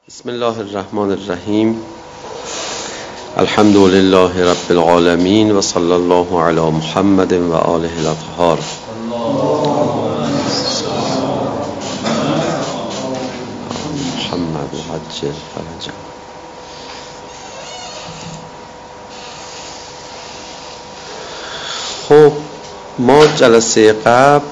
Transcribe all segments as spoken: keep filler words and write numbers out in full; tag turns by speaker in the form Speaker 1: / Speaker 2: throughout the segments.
Speaker 1: بسم الله الرحمن الرحیم. الحمد لله رب العالمین و صلی الله علی محمد و آله الاطهار. محمد عجل فرجه. خب ما جلسه قبل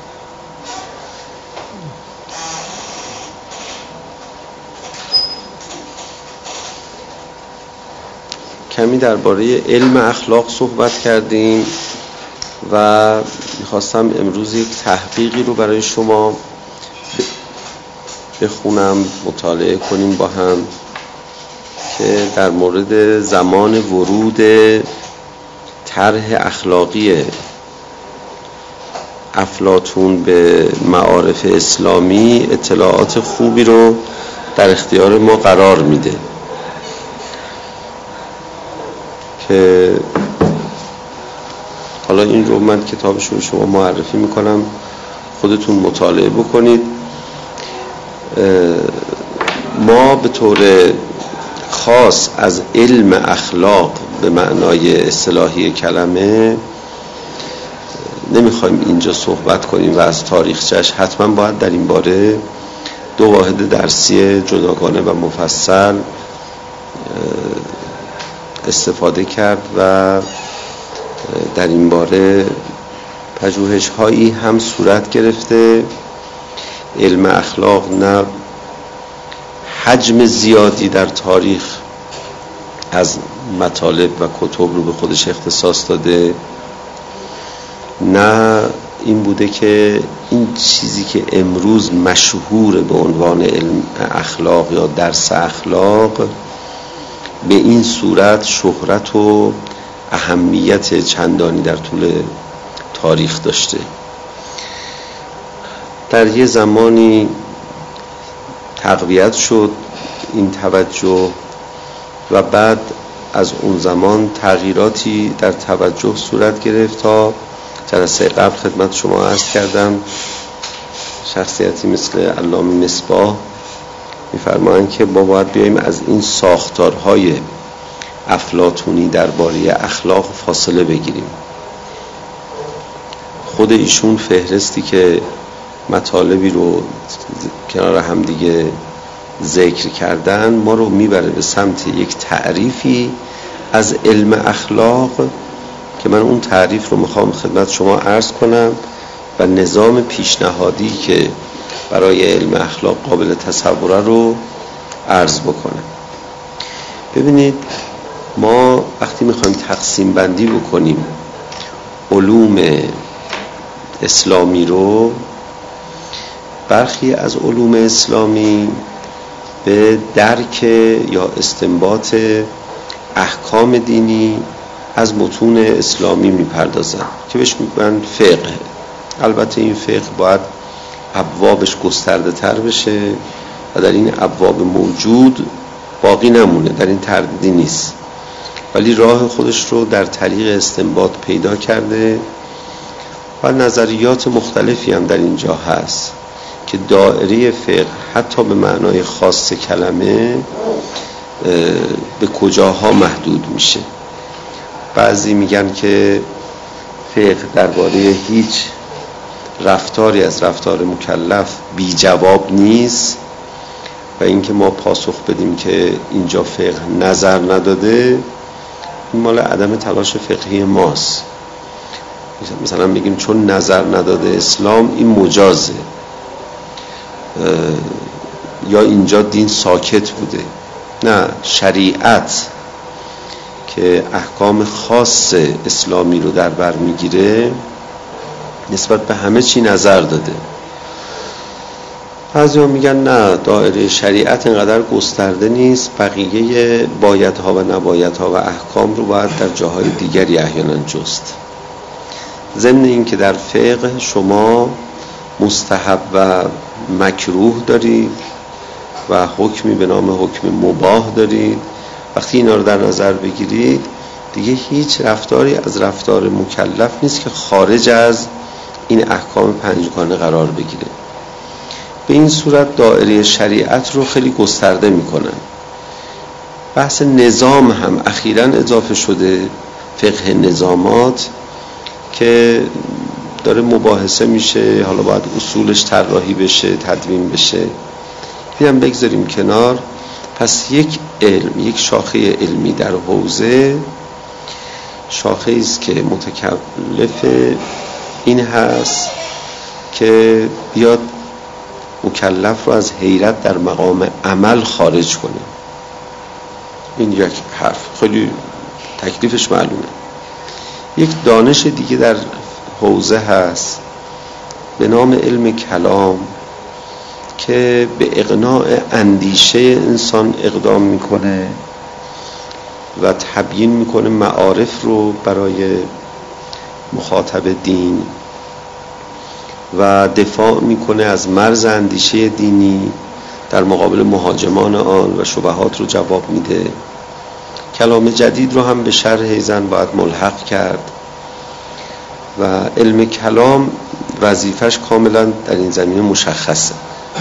Speaker 1: کمی درباره علم اخلاق صحبت کردیم و میخواستم امروز یک تحقیقی رو برای شما بخونم، مطالعه کنیم با هم که در مورد زمان ورود طرح اخلاقی افلاطون به معارف اسلامی اطلاعات خوبی رو در اختیار ما قرار میده که حالا این رو من کتابش رو شما معرفی میکنم، خودتون مطالعه بکنید. ما به طور خاص از علم اخلاق به معنای اصطلاحی کلمه نمیخوایم اینجا صحبت کنیم و از تاریخچه‌اش حتما باید در این باره دو واحد درسی جداگانه و مفصل استفاده کرد و در این باره پژوهش هایی هم صورت گرفته. علم اخلاق نه حجم زیادی در تاریخ از مطالب و کتب رو به خودش اختصاص داده، نه این بوده که این چیزی که امروز مشهور به عنوان علم اخلاق یا درس اخلاق به این صورت شهرت و اهمیت چندانی در طول تاریخ داشته. در یه زمانی تقویت شد این توجه و بعد از اون زمان تغییراتی در توجه صورت گرفت تا جلسه قبل خدمت شما عرض کردم شخصیتی مثل علامه مصباح می‌فرمایند که ما باید بیاییم از این ساختارهای افلاطونی درباره اخلاق فاصله بگیریم. خود ایشون فهرستی که مطالبی رو کنار هم دیگه ذکر کردن ما رو میبره به سمت یک تعریفی از علم اخلاق که من اون تعریف رو میخوام خدمت شما عرض کنم و نظام پیشنهادی که برای علم اخلاق قابل تصوره رو عرض بکنم. ببینید ما وقتی میخوایم تقسیم بندی بکنیم علوم اسلامی رو، برخی از علوم اسلامی به درک یا استنباط احکام دینی از متون اسلامی میپردازن که بهش میگن فقه. البته این فقه باید ابوابش گسترده تر بشه و در این ابواب موجود باقی نمونه، در این تردیدی نیست، ولی راه خودش رو در طریق استنباط پیدا کرده و نظریات مختلفی هم در اینجا هست که دایره فقه حتی به معنای خاص کلمه به کجاها محدود میشه. بعضی میگن که فقه درباره هیچ رفتاری از رفتار مکلف بی جواب نیست و اینکه ما پاسخ بدیم که اینجا فقه نظر نداده این مال عدم تلاش فقهی ماست. مثلا بگیم چون نظر نداده اسلام این مجازه یا اینجا دین ساکت بوده. نه، شریعت که احکام خاص اسلامی رو در بر میگیره نسبت به همه چی نظر داده. بعضی ها میگن نه، دایره شریعت اینقدر گسترده نیست، بقیه بایدها و نبایدها و احکام رو باید در جاهای دیگری احیانا جست. ضمن این که در فقه شما مستحب و مکروه دارید و حکمی به نام حکم مباح دارید. وقتی اینا رو در نظر بگیرید دیگه هیچ رفتاری از رفتار مکلف نیست که خارج از این احکام پنجگانه قرار بگیره. به این صورت دایره شریعت رو خیلی گسترده میکنن. بحث نظام هم اخیراً اضافه شده، فقه نظامات، که داره مباحثه میشه، حالا باید اصولش طراحی بشه، تدوین بشه. اینم بگذاریم کنار. پس یک علم، یک شاخه علمی در حوزه، شاخه است که متکلف این هست که بیاد مکلف رو از حیرت در مقام عمل خارج کنه. این یک حرف خیلی تکلیفش معلومه. یک دانش دیگه در حوزه هست به نام علم کلام که به اقناع اندیشه انسان اقدام میکنه و تبیین میکنه معارف رو برای مخاطب دین و دفاع میکنه از مرز اندیشه دینی، در مقابل مهاجمان آن و شبهات رو جواب میده. کلام جدید رو هم به شرح ایزن باید ملحق کرد و علم کلام وظیفش کاملا در این زمینه مشخصه.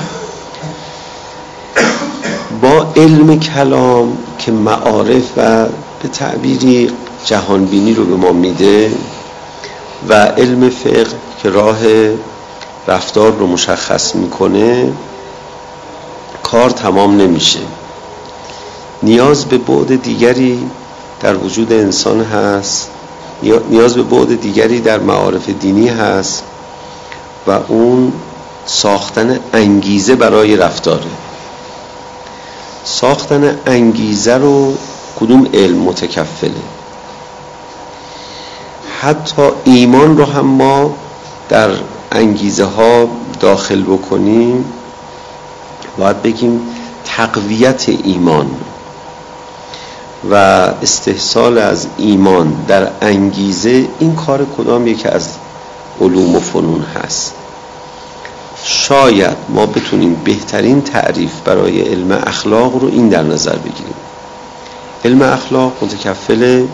Speaker 1: با علم کلام که معارف و به تعبیری جهانبینی رو به ما میده و علم فقه که راه رفتار رو مشخص میکنه، کار تمام نمیشه. نیاز به بعد دیگری در وجود انسان هست، نیاز به بعد دیگری در معارف دینی هست و اون ساختن انگیزه برای رفتاره. ساختن انگیزه رو کدوم علم متکفله؟ حتی ایمان رو هم ما در انگیزه ها داخل بکنیم، باید بگیم تقویت ایمان و استحصال از ایمان در انگیزه، این کار کدام یکی از علوم و فنون هست. شاید ما بتونیم بهترین تعریف برای علم اخلاق رو این در نظر بگیریم. علم اخلاق متکفل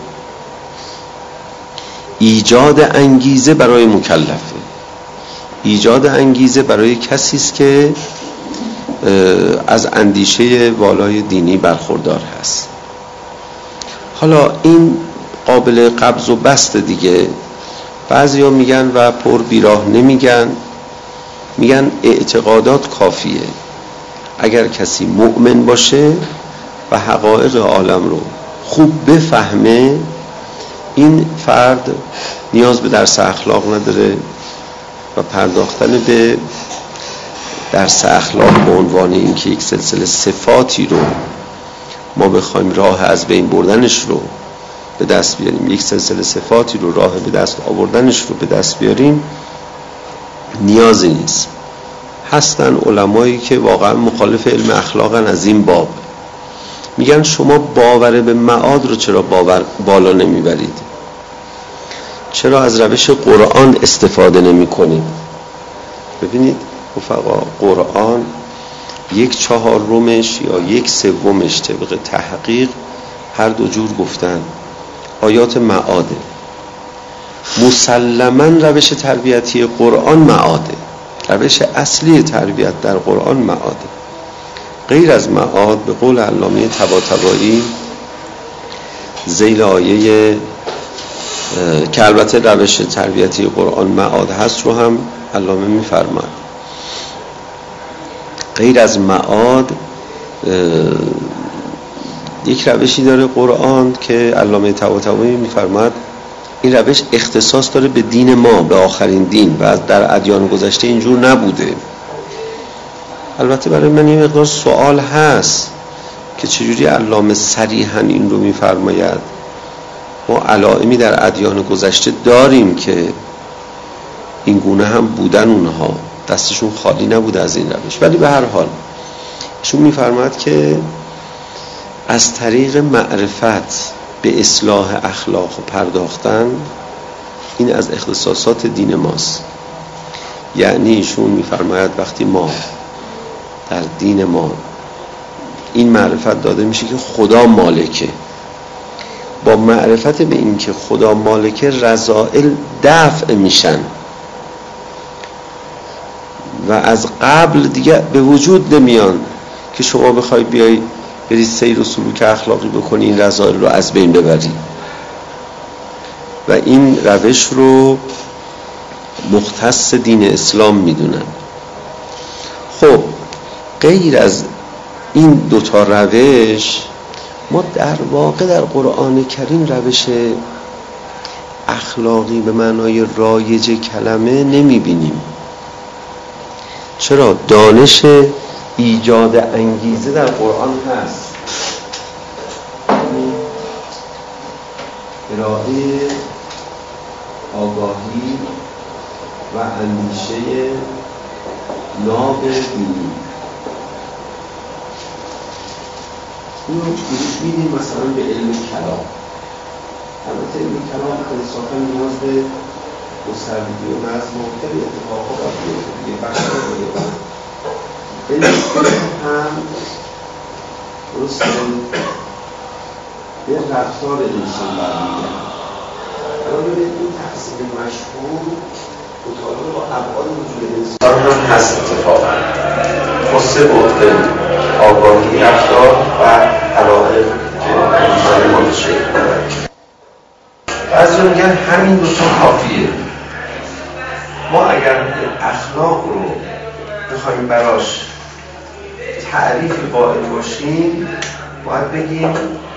Speaker 1: ایجاد انگیزه برای مکلفه، ایجاد انگیزه برای کسی است که از اندیشه والای دینی برخوردار هست. حالا این قابل قبض و بست دیگه. بعضیا میگن و پر بیراه نمیگن، میگن اعتقادات کافیه. اگر کسی مؤمن باشه و حقایق عالم رو خوب بفهمه، این فرد نیاز به درس اخلاق نداره و پرداختن به درس اخلاق به عنوان اینکه یک سلسله صفاتی رو ما بخوایم راه از بین بردنش رو به دست بیاریم، یک سلسله صفاتی رو راه به دست آوردنش رو به دست بیاریم، نیازی نیست. هستن علمایی که واقعا مخالف علم اخلاقن از این باب، میگن شما باور به معاد رو چرا باور بالا نمیبرید؟ چرا از روش قرآن استفاده نمی کنید؟ ببینید رفقا، قرآن یک چهارمش یا یک سومش طبق تحقیق هر دو جور گفتن آیات معاده. مسلماً روش تربیتی قرآن معاده، روش اصلی تربیت در قرآن معاده. غیر از معاد به قول علامه طباطبایی ذیل آیه که البته روش تربیتی قرآن معاد هست رو هم علامه می‌فرماید، غیر از معاد یک روشی داره قرآن که علامه طباطبایی می‌فرماید این روش اختصاص داره به دین ما، به آخرین دین، و در ادیان گذشته اینجور نبوده. البته برای من یه مقدار سوال هست که چجوری علامه صریحاً این رو می‌فرماید. ما علائمی در ادیان گذشته داریم که این گونه هم بودن، اونها دستشون خالی نبوده از این روش، ولی به هر حال ایشون می‌فرماید که از طریق معرفت به اصلاح اخلاق و پرداختن، این از اختصاصات دین ماست. یعنی ایشون می‌فرماید وقتی ما در دین ما این معرفت داده میشه که خدا مالکه، با معرفت به این که خدا مالکه رذائل دفع میشن و از قبل دیگه به وجود نمیان که شما بخوای بیای برید سیر و سلوک اخلاقی بکنی این رذائل رو از بین ببری و این روش رو مختص دین اسلام میدونن. خب غیر از این دوتا روش ما در واقع در قرآن کریم روش اخلاقی به معنای رایج کلمه نمیبینیم. چرا؟ دانش ایجاد انگیزه در قرآن هست، اراده آگاهی و اندیشه ناب دینی. اینو میدیم مثلا به علم کلام. البته علم کلام انصافا نیاز به گستردگی و نظم و خیلی اتفاقات افتاده دیگه بخش دیگه. علم هم درسته به رفتار انسان برمیگرده. الان ببینید این تقسیم مشهور مطابق با ابعاد وجود انسان هم هست اتفاقا. خصه بعد آگاهی رفتار و علائم که انسان ما شکل دارد. بعضی میگن همین دو تا کافیه. ما اگر اخلاق رو بخوایم براش تعریف قائل باشیم باید بگیم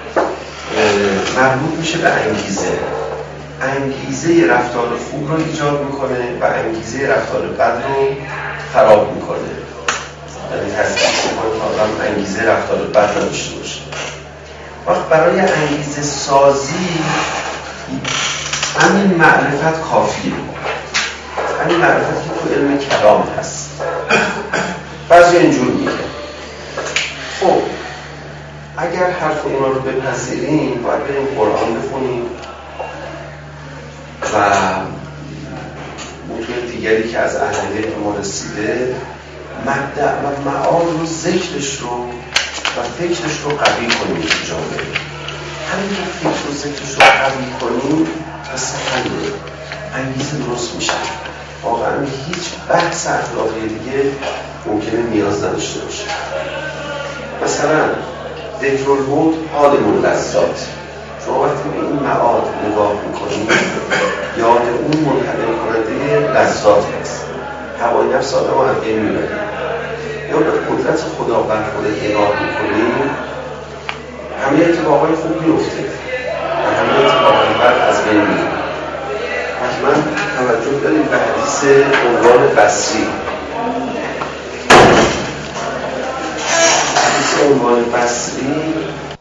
Speaker 1: مربوط میشه به انگیزه. انگیزه رفتار خوب رو ایجاد میکنه و انگیزه رفتار بد رو خراب میکنه. یعنی تصدیق میکنه تا آدم انگیزه رفتار بد نداشته باشه. وقت برای انگیزه سازی همین معرفت کافیه. همین معرفت که تو علم کلام هست. بعضی اینجور میگه خب اگر حرف اونا رو بپذیریم باید بریم قرآن بخونیم و موضوع دیگری که از اهل علم ما رسیده مبدأ و معاد رو ذکرش رو و فکرش رو قوی کنیم تو جامعه. همین که فکر و ذکرش رو قوی کنیم قصه حله، انگیزه درست میشه. واقعا هیچ بحث اخلاقی دیگه ممکنه نیاز نداشته باشه. مثلا ذکر البعد حالمون لذات. شما وقتی به این معاد نگاه میکنید یاد اون منحدم کننده لذات هست. هوای نفس آدم رو از بین میبره. یا به قدرت خدا بر خودت نگاه میکنید همه اتفاقای خوب میفته و همه اتفاقای بد از بین میره. حتما توجه دارید به حدیث عنوان بصری. حدیث عنوان بصری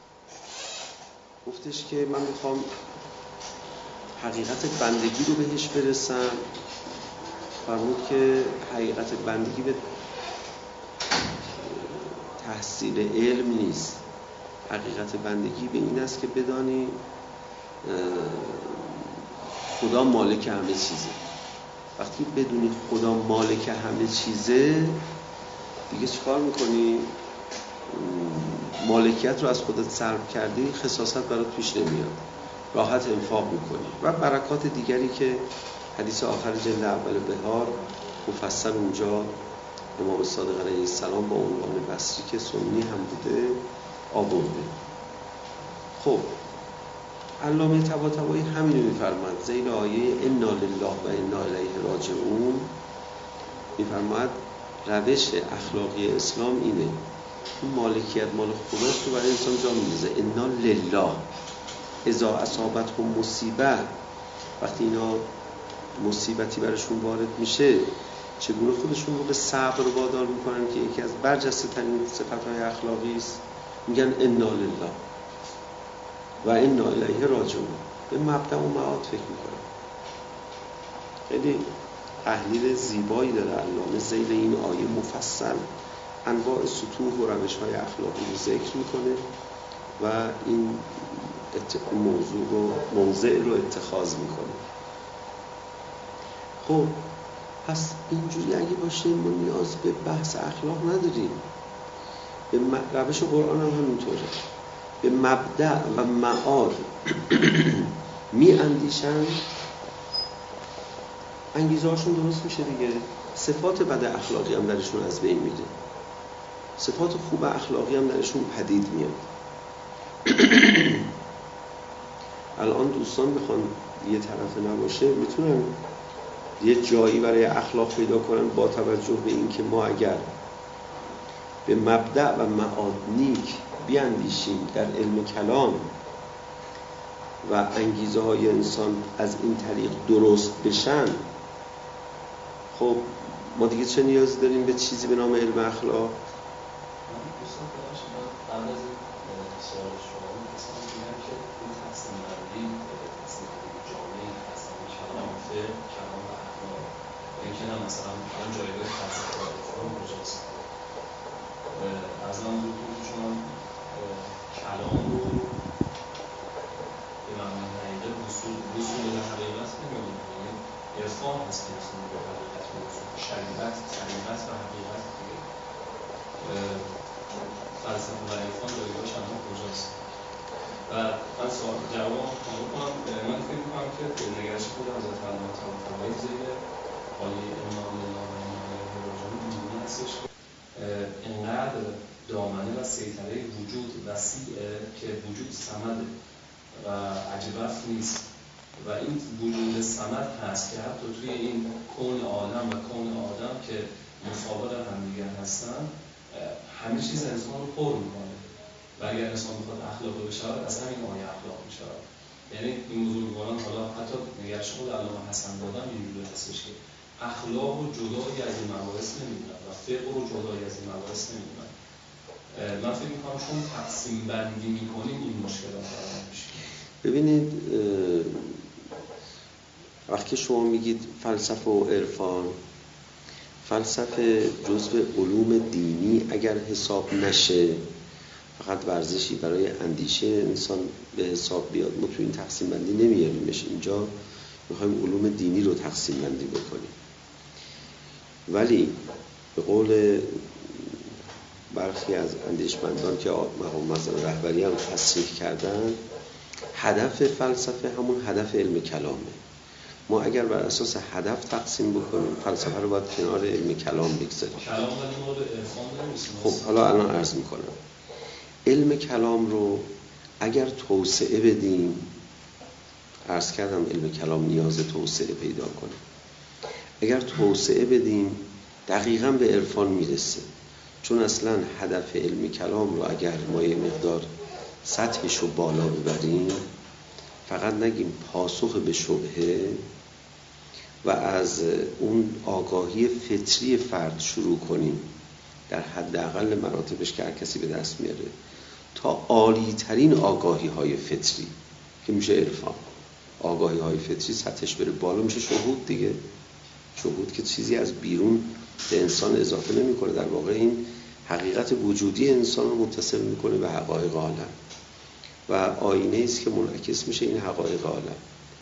Speaker 1: گفتش که من میخوام حقیقت بندگی رو بهش برسم. فرمود که حقیقت بندگی به تحصیل علم نیست. حقیقت بندگی به این است که بدانی خدا مالک همه چیزه. وقتی بدونی خدا مالک همه چیزه دیگه چیکار میکنی؟ مالکیت رو از خودت سلب کردی، خساست برات پیش نمیاد، راحت انفاق میکنی و برکات دیگری که حدیث آخر جلد اول بهار مفصل اونجا امام صادق علیه السلام با عنوان بصری که سنی هم بوده آورده. خب علامه طباطبایی همینو میفرماد ذیل آیه انا لله و انا الیه راجعون. میفرماد روش اخلاقی اسلام اینه، این مالکیت مال خداست رو برای انسان جا می‌ریزه. انا لله اذا اصابتهم مصیبه، وقتی اینا مصیبتی برشون وارد میشه چگونه خودشون رو به صبر وادار میکنن که یکی از برجسته ترین صفت‌های اخلاقی است. میگن انا لله و انا الیه راجعون. به مبدأ و معاد فکر میکنن. خیلی تحلیل زیبایی داره علامه ذیل این آیه مفصل انواع سطوح و روش‌های اخلاقی رو ذکر میکنه و این موضوع رو موضع رو اتخاذ میکنه. خب پس اینجوری اگه باشه ما نیاز به بحث اخلاق نداریم. به روش قرآن هم همینطوره. به مبدأ و معاد می اندیشن انگیزه هاشون درست میشه دیگه. صفات بد اخلاقی هم درشون از بین میره، صفات خوب اخلاقی هم درشون پدید میاد. الان دوستان بخوان یه طرف نباشه میتونن یه جایی برای اخلاق پیدا کنن با توجه به این که ما اگر به مبدأ و معاد نیک بیاندیشیم در علم کلام و انگیزه های انسان از این طریق درست بشن، خب ما دیگه چه نیازی داریم به چیزی به نام علم اخلاق؟
Speaker 2: مثلا الان جایگاه فلسفه و عرفان کجاست؟ از آن رو که شما کلام رو به معنی حقیقت وصول وصول به حقیقت نمی‌دونیم، یعنی عرفان هست که وصول به حقیقت وصول شریعت شریعت و حقیقت دیگه. فلسفه و عرفان جایگاه چندان کجاست؟ و من سوال جواب کنم، من فکر می‌کنم که نگرش خود حضرت علامه طباطبایی زیر حالی امام الله و امام راجعی اینجوری هستش که اینقدر دامنه و سیطره وجود وسیعه که وجود صمده و عجیبت نیست و این وجود صمد هست که حتی توی این کون آدم و کون آدم که مصابر همدیگر هستن همه چیز انسان رو پر میکنه و اگر انسان بخواد اخلاق بشود از همین آیه اخلاق میشود. یعنی این بزرگواران حالا حتی نگرش خود علامه حسن دادن اینجوری هستش که اخلاق رو جدایی از این مباحث نمیدونن و فقه رو جدایی از این مباحث نمیدونن. من فکر میکنم چون تقسیم بندی میکنیم این مشکلات برام میشه.
Speaker 1: ببینید وقتی شما میگید فلسفه و عرفان، فلسفه جزء علوم دینی اگر حساب نشه، فقط ورزشی برای اندیشه انسان به حساب بیاد، ما تو این تقسیم بندی نمیاریمش. اینجا میخوایم علوم دینی رو تقسیم بندی بکنیم. ولی به قول برخی از اندیشمندان که مقام مثلا رهبری هم تصریح کردن، هدف فلسفه همون هدف علم کلامه. ما اگر بر اساس هدف تقسیم بکنیم فلسفه رو باید کنار علم کلام بگذاریم.
Speaker 2: کلام ولی مورد عرفان نمیشه.
Speaker 1: خب حالا الان عرض میکنم علم کلام رو اگر توسعه بدیم، عرض کردم علم کلام نیاز توسعه پیدا کنه، اگر توسعه بدیم دقیقاً به عرفان میرسه. چون اصلا هدف علم کلام رو اگر ما یه مقدار سطحش رو بالا ببریم، فقط نگیم پاسخ به شبهه و از اون آگاهی فطری فرد شروع کنیم در حداقل مراتبش که هر کسی به دست میاره تا عالی ترین آگاهی های فطری که میشه عرفان. آگاهی های فطری سطحش بره بالا میشه شهود دیگه. شهود که چیزی از بیرون به انسان اضافه نمیکنه، در واقع این حقیقت وجودی انسان رو متصل میکنه به حقایق عالم و آینه است که منعکس میشه این حقایق عالم.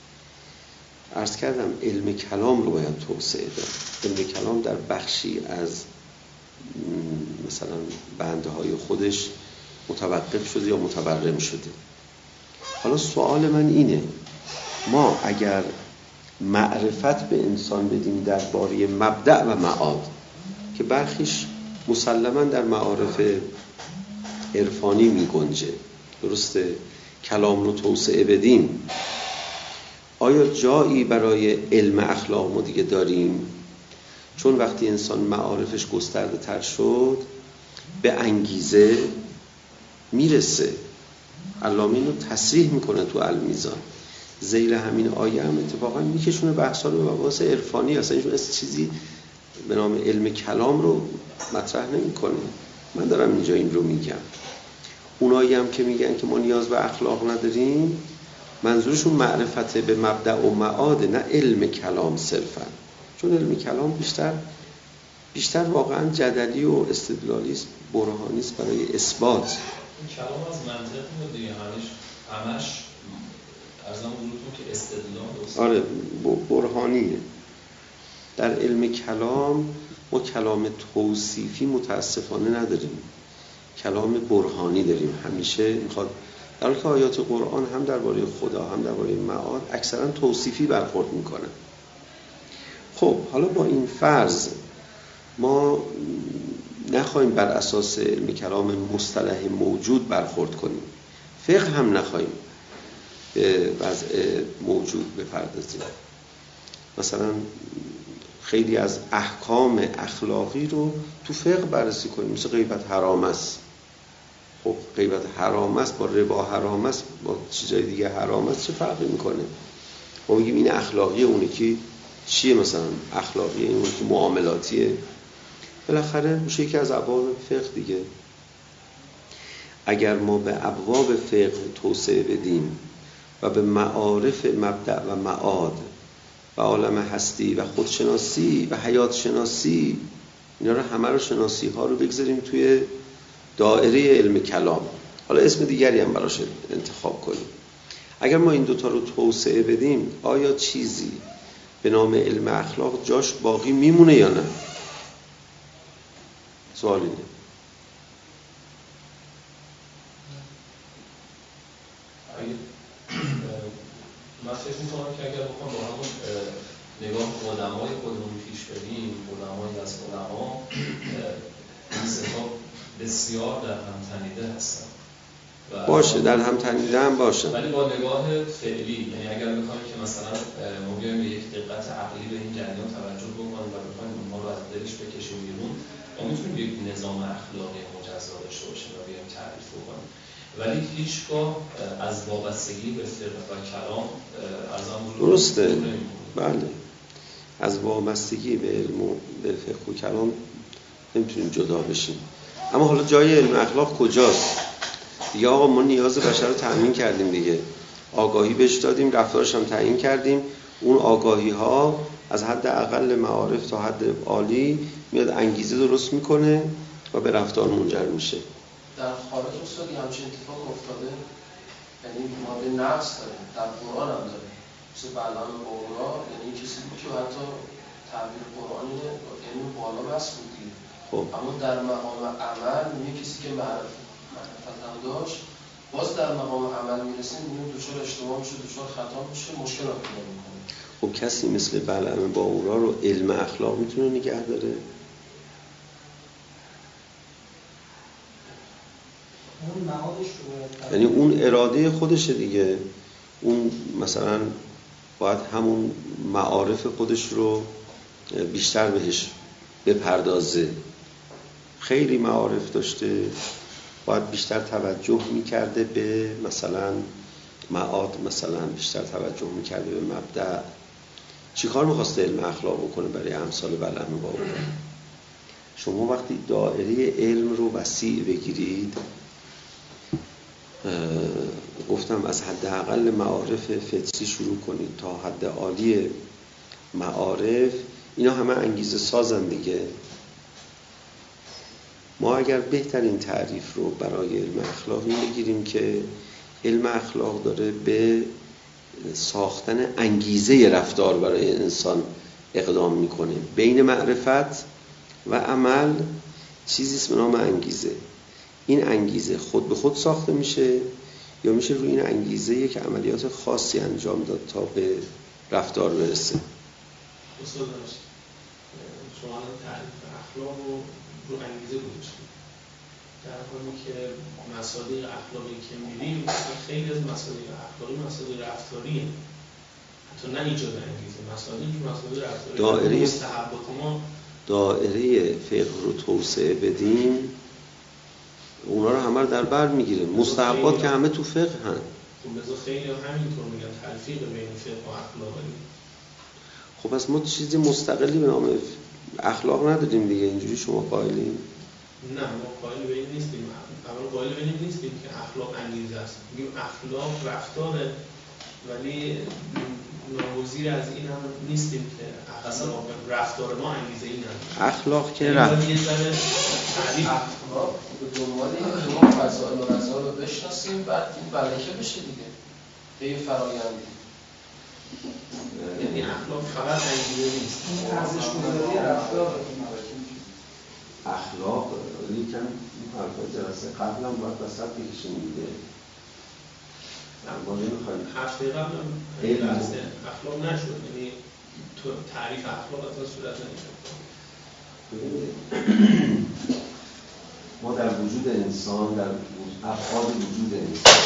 Speaker 1: عرض کردم علم کلام رو باید توسعه داد. علم کلام در بخشی از مثلا بنده های خودش متوقف شده یا متورم شده. حالا سوال من اینه، ما اگر معرفت به انسان بدیم درباره مبدأ و معاد که برخیش مسلماً در معارف عرفانی می گنجه، درسته، کلام رو توسعه بدیم، آیا جایی برای علم اخلاق ما دیگه داریم؟ چون وقتی انسان معارفش گسترده تر شد به انگیزه میرسه. علامه اینو تصریح میکنه تو المیزان. زیر همین آیه هم اتفاقا میکشونه بحثا رو به مباحث عرفانی، اصلا اینجور از چیزی به نام علم کلام رو مطرح نمیکنه. من دارم اینجا این رو میگم. اونایی هم که میگن که ما نیاز به اخلاق نداریم، منظورشون معرفت به مبدأ و معاد، نه علم کلام صرفا. چون علم کلام بیشتر بیشتر واقعا جدلی و استدلالی است، برهانی است برای اثبات.
Speaker 2: این کلام از منطق میاد دیگه، همش همش از اون موضوعتون که استدلال است.
Speaker 1: آره برهانیه. در علم کلام ما کلام توصیفی متاسفانه نداریم، کلام برهانی داریم. همیشه میخواد، در حالی که آیات قرآن هم درباره خدا هم درباره معاد اکثرا توصیفی برخورد میکنن. خب حالا با این فرض ما نخواهیم بر اساس علم کلام مصطلح موجود برخورد کنیم، فقه هم نخواهیم به وضع موجود بپردازیم. مثلا خیلی از احکام اخلاقی رو تو فقه بررسی کنیم، مثل غیبت حرام است. خب غیبت حرام است با ربا حرام است با چیزای دیگه حرام است، چه فرقی میکنه؟ ما میگیم این اخلاقیه، اون یکی چیه؟ مثلا اخلاقیه اون یکی معاملاتیه. بالاخره میشه یکی از ابواب فقه دیگه. اگر ما به ابواب فقه توسعه بدیم و به معارف مبدأ و معاد و عالم هستی و خودشناسی و حیات شناسی، اینا رو همه رو شناسی ها رو بگذاریم توی دایره علم کلام، حالا اسم دیگری هم براش انتخاب کنیم، اگر ما این دوتا رو توسعه بدیم، آیا چیزی به نام علم اخلاق جاش باقی میمونه یا نه؟ سوال اینه.
Speaker 2: من فکر می‌کنم که اگر بخوام با همون نگاه علمای خودمون پیش بریم، علمای از علما این ستا بسیار در هم تنیده هستن
Speaker 1: باشه، در هم تنیده هم باشه،
Speaker 2: ولی با نگاه فعلی، یعنی اگر بخوایم که مثلا ما بیایم به یک دقت عقلی به این جریان توجه بکنیم و بخوایم اونها رو از دلش بکشیم بیرون، ما میتونیم یک نظام اخلاقی مجزا داشته باشیم و بیایم تعریف بکنیم، ولی هیچگاه از وابستگی به فقه و کلام از آن
Speaker 1: درسته. بله، از وابستگی به علم و به فقه و کلام نمیتونیم جدا بشیم. اما حالا جای علم اخلاق کجاست؟ دیگه آقا ما نیاز بشر رو تأمین کردیم دیگه، آگاهی بهش دادیم، رفتارش هم تعیین کردیم، اون آگاهی ها از حد اقل معارف تا حد عالی میاد انگیزه درست میکنه و به رفتار منجر میشه.
Speaker 3: در خارج اصولی همچین اتفاق افتاده، یعنی ماده نفس داره، در قرآن هم داره، مثل بلعام بورا، یعنی کسی بود که حتی تعبیر قرآنی علم بالا بس بودی،
Speaker 1: خب
Speaker 3: اما در مقام عمل میگه کسی که معرفت معرفت هم داشت، باز در مقام عمل میرسه میگه دچار اشتباه میشه، دچار خطا میشه، مشکلات پیدا میکنه.
Speaker 1: خب کسی مثل بلعام بورا رو علم اخلاق میتونه نگه داره؟ یعنی اون اراده خودشه دیگه، اون مثلا باید همون معارف خودش رو بیشتر بهش بپردازه، خیلی معارف داشته، باید بیشتر توجه میکرده به مثلا معاد، مثلا بیشتر توجه میکرده به مبدأ. چی کار میخواسته علم اخلاق بکنه برای امثال بلعام بورا؟ شما وقتی دایره علم رو وسیع بگیرید، گفتم از حد اقل معارف فطری شروع کنید تا حد عالی معارف، اینا همه انگیزه سازن دیگه. ما اگر بهترین تعریف رو برای علم اخلاق بگیریم که علم اخلاق داره به ساختن انگیزه رفتار برای انسان اقدام میکنه، بین معرفت و عمل چیزی اسم نام انگیزه. این انگیزه خود به خود ساخته میشه یا میشه روی این انگیزه یک عملیات خاصی انجام داد تا به رفتار برسه.
Speaker 4: استاد داشت شما تعریف اخلاق رو رو انگیزه گذاشتید، در حالی که مصادیق اخلاقی که می‌بینیم خیلی از مصادیق اخلاقی مصادیق رفتاریه، حتی نه ایجاد انگیزه، مصادیق مصادیق رفتاری.
Speaker 1: دایره
Speaker 4: مستحبات ما
Speaker 1: دایره فقه رو توسعه بدیم، اونا رو همه رو در بر میگیره. مستحبات که همه تو فقه هن.
Speaker 4: خب بذار خیلی همینطور میگن تلفیق بین فقه و اخلاق.
Speaker 1: خب پس ما چیزی مستقلی به نام اخلاق نداریم دیگه، اینجوری شما قائلین؟
Speaker 4: نه ما قائل به این نیستیم. اول قائل به این نیستیم که اخلاق انگیزه است. میگیم اخلاق رفتاره، ولی ناگزیر از این هم نیستیم که اخلاق رفتار ما انگیزه ای نداره.
Speaker 1: اخلاق که رفتار
Speaker 3: یه ذره تعریف اخلاق به دنبال اینکه ما فضائل و رذائل رو بشناسیم، بعد این ملکه بشه دیگه، به یه فرآیندی.
Speaker 4: یعنی اخلاق فقط انگیزه نیست،
Speaker 3: این ارزش گذاری رفتار
Speaker 1: اخلاق یکم این حرفا جلسه قبل هم باید وسط بکشیم دیگه. ما نمیخوایم
Speaker 4: هفته قبل هم اخلاق نشد، یعنی تعریف اخلاق از صورت نمیشه.
Speaker 1: ما در وجود انسان، در ابعاد وجود انسان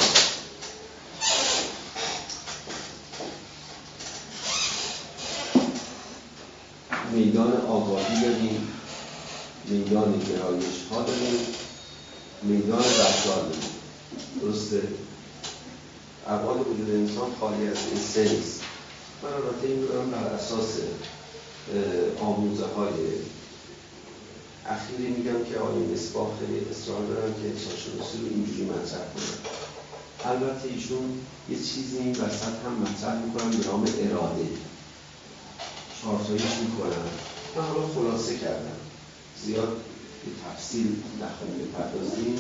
Speaker 1: میدان آگاهی داریم، میدان گرایش ها داریم، میدان رفتار داریم. درسته؟ ابعاد وجود انسان خالی از این سه نیست. من البته این رو دارم بر اساس آموزه های اخیری میگم که آقای مصباح خیلی اصرار دارن که انسان شناسی رو اینجوری مطرح کنن. البته ایشون یه چیزی این وسط هم مطرح میکنن به نام اراده، چهارتاییش میکنن. من حالا خلاصه کردم، زیاد به تفصیل نخواهیم بپردازیم،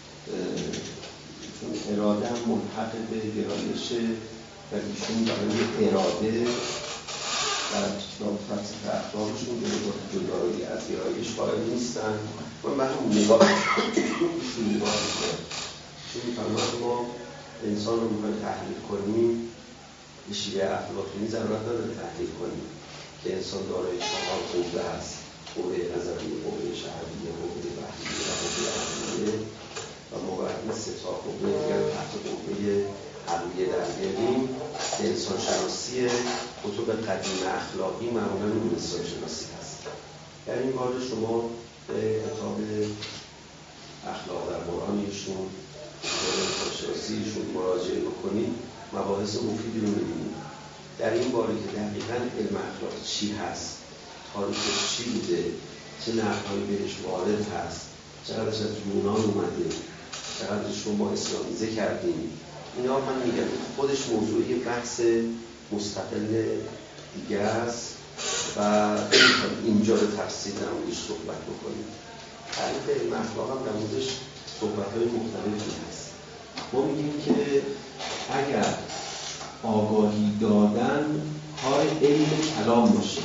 Speaker 1: چون اراده هم ملحق به گرایشه و ایشون برای اراده در کتاب فلسفه اخلاقشون جدایی از گرایش قائل نیستن. من به همون نگاه ایشون نگاه میکنم، چون میفرماید ما انسان رو میخوایم تحلیل کنیم، به شیوه اخلاقی ضرورت داره تحلیل کنیم که انسان دارای چهار قوه هست: قوه نظری، قوه شهریه، قوه وحیه و قوه عقلیه. و ما باید این سه تا قوه دیگر تحت قوه عقلیه در بیاریم. انسان شناسی کتب قدیم اخلاقی معمولا اون انسان شناسی هست. در این باره شما به کتاب اخلاق در قرآنیشون، کتاب انسان شناسیشون مراجعه بکنید، مباحث مفیدی رو می‌بینید. در این باره که دقیقاً علم اخلاق چی هست، تاریخش چی بوده، چه نقدهایی بهش وارد هست، چقدرش از یونان اومده، چقدرش رو ما اسلامیزه کردیم، اینا من میگم خودش موضوعی بحث مستقل دیگه است و اینجا به تفصیل در موردش صحبت بکنیم. تعریف علم اخلاق هم در موردش صحبت‌های مختلفی هست. ما میگیم که اگر آگاهی دادن کار علم کلام باشه،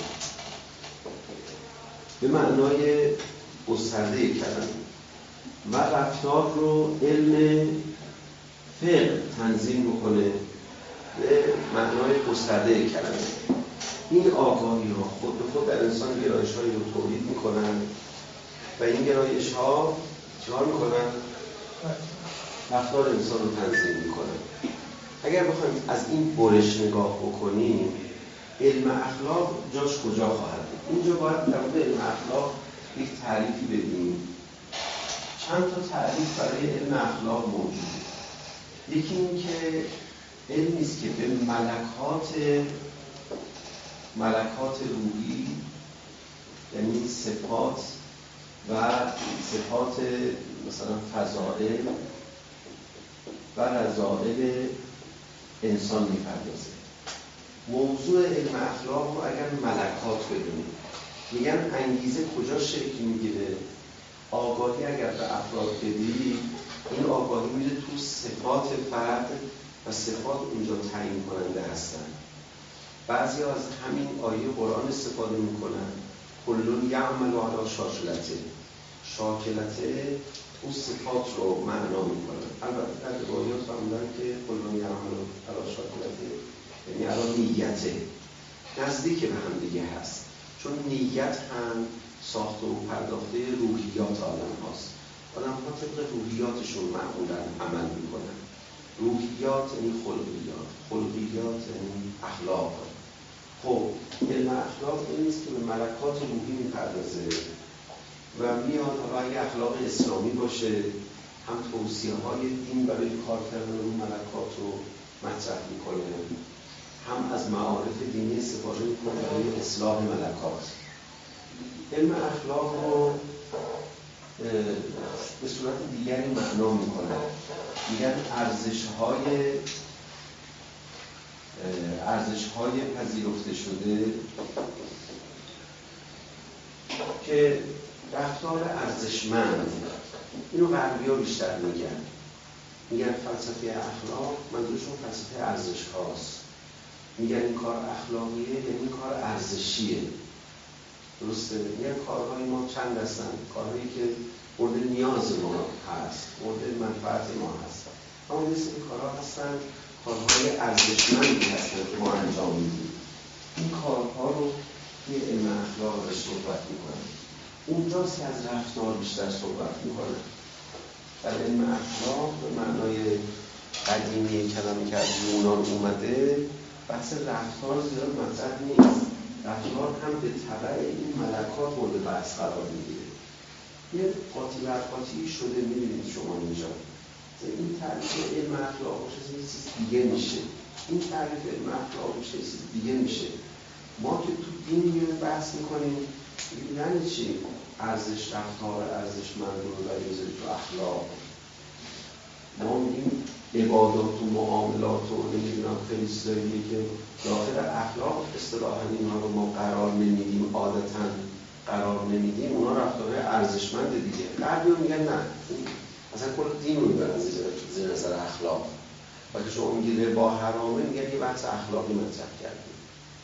Speaker 1: به معنای گسترده کلام، و رفتار رو علم فقه تنظیم بکنه به معنای گسترده کلمه، این آگاهی ها خود به خود در انسان گرایش هایی رو تولید میکنن و این گرایش ها چیکار میکنن؟ رفتار انسان رو تنظیم میکنن. اگر بخوایم از این برش نگاه بکنیم، علم اخلاق جاش کجا خواهد بود؟ اینجا باید در مورد علم اخلاق یک تعریفی بدیم. چند تا تعریف برای علم اخلاق موجوده. یکی این که علمی است که به ملکات ملکات روحی، یعنی صفات و صفات مثلا فضائل و رذائل انسان میپردازه. موضوع علم اخلاق رو اگر ملکات بدونیم، میگن انگیزه کجا شکل میگیره؟ آگاهی اگر به افراد بدی، این آگاهی میره تو صفات فرد و صفات اونجا تعیین کننده هستن. بعضی از همین آیه قرآن استفاده میکنن، کلون یعمل علی شاکلته. شاکلته اون صفات رو معنا میکنن. البته در روایات فرمودن که کلون یعمل علی شاکلته یعنی علی نیته، نزدیک به هم دیگه هست، چون نیت هم ساخته و پرداخته روحیات آدم هاست. آدم ها طبق روحیاتشون معمولا عمل میکنن. روحیات یعنی خلقیات، خلقیات یعنی اخلاق. خب علم اخلاق این نیست که به ملکات روحی میپردازه و میاد حالا اگه اخلاق اسلامی باشه هم توصیه های دین برای کار کردن اون ملکات رو مطرح میکنه، هم از معارف دینی استفاده میکنه برای اصلاح ملکات. علم اخلاق رو به صورت دیگری معنا میکنه، میگن ارزش‌های ارزش‌های پذیرفته شده که رفتار ارزشمند، اینو غربی‌ها بیشتر میگن، میگن فلسفه اخلاق منظورشون فلسفه ارزش هاست. میگن این کار اخلاقیه یعنی این کار ارزشیه. درسته؟ میگن کارهای ما چند هستن، کارهایی که مورد نیاز ما هست، مورد منفعت ما هست، اما این سری کارها هستن کارهای ارزشمندی هستن که ما انجام میدیم. این کارها رو توی علم اخلاق رو صحبت میکنن. اونجاست که از رفتار بیشتر صحبت میکنن. در علم اخلاق به معنای قدیمی کلمه که از یونان اومده بحث رفتار زیاد مطرح نیست. رفتار هم به تبع این ملکات مورد بحث قرار میگیره. یه قاطی برقاطی شده میبینید شما اینجا. این تعریف علم اخلاق باشه یه چیز دیگه میشه. این تعریف علم اخلاق باشه یه چیز دیگه میشه. ما که تو دین میایم بحث میکنیم یعنی چی؟ ارزش رفتار ارزش مندون رو بذاری تو اخلاق. ما میگیم عبادات و معاملات و نمیدونم خیلی چیزاییه که داخل اخلاق اصطلاحاً اینها رو ما قرار نمیدیم، عادتاً قرار نمیدیم، اونا رفتارهای ارزشمند دیگه. غربی‌ها میگن نه، مثلا کل دین رو میبرن زیر نظر اخلاق. وقتی شما میگید ربا حرامه میگن یه بحث اخلاقی مطرح کردیم.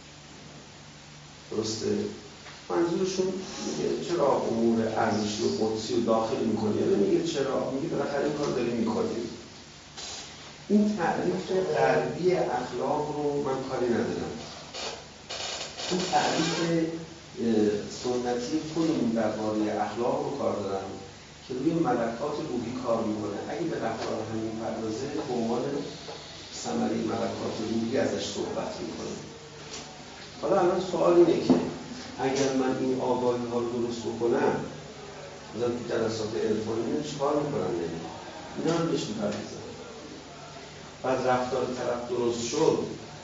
Speaker 1: درسته؟ منظورشون میگه چرا امور ارزشی و قدسی رو داخل میکنی؟ یا میگه چرا؟ میگه بالاخره این کار داریم میکنیم. این تعریف غربی اخلاق رو من کاری ندارم. این تعریف سنتی خودمون درباره اخلاق رو کار دارم که روی ملکات روحی کار میکنه. اگه به رفتار همین پردازه به عنوان ثمره ملکات روحی ازش صحبت میکنه. حالا الان سوال اینه که اگر من این آگاهی ها رو درست بکنم مثلا تو جلسات عرفانی من چیکار میکنم؟ اینا رو بهش میپردازم. بعد رفتار طرف درست شد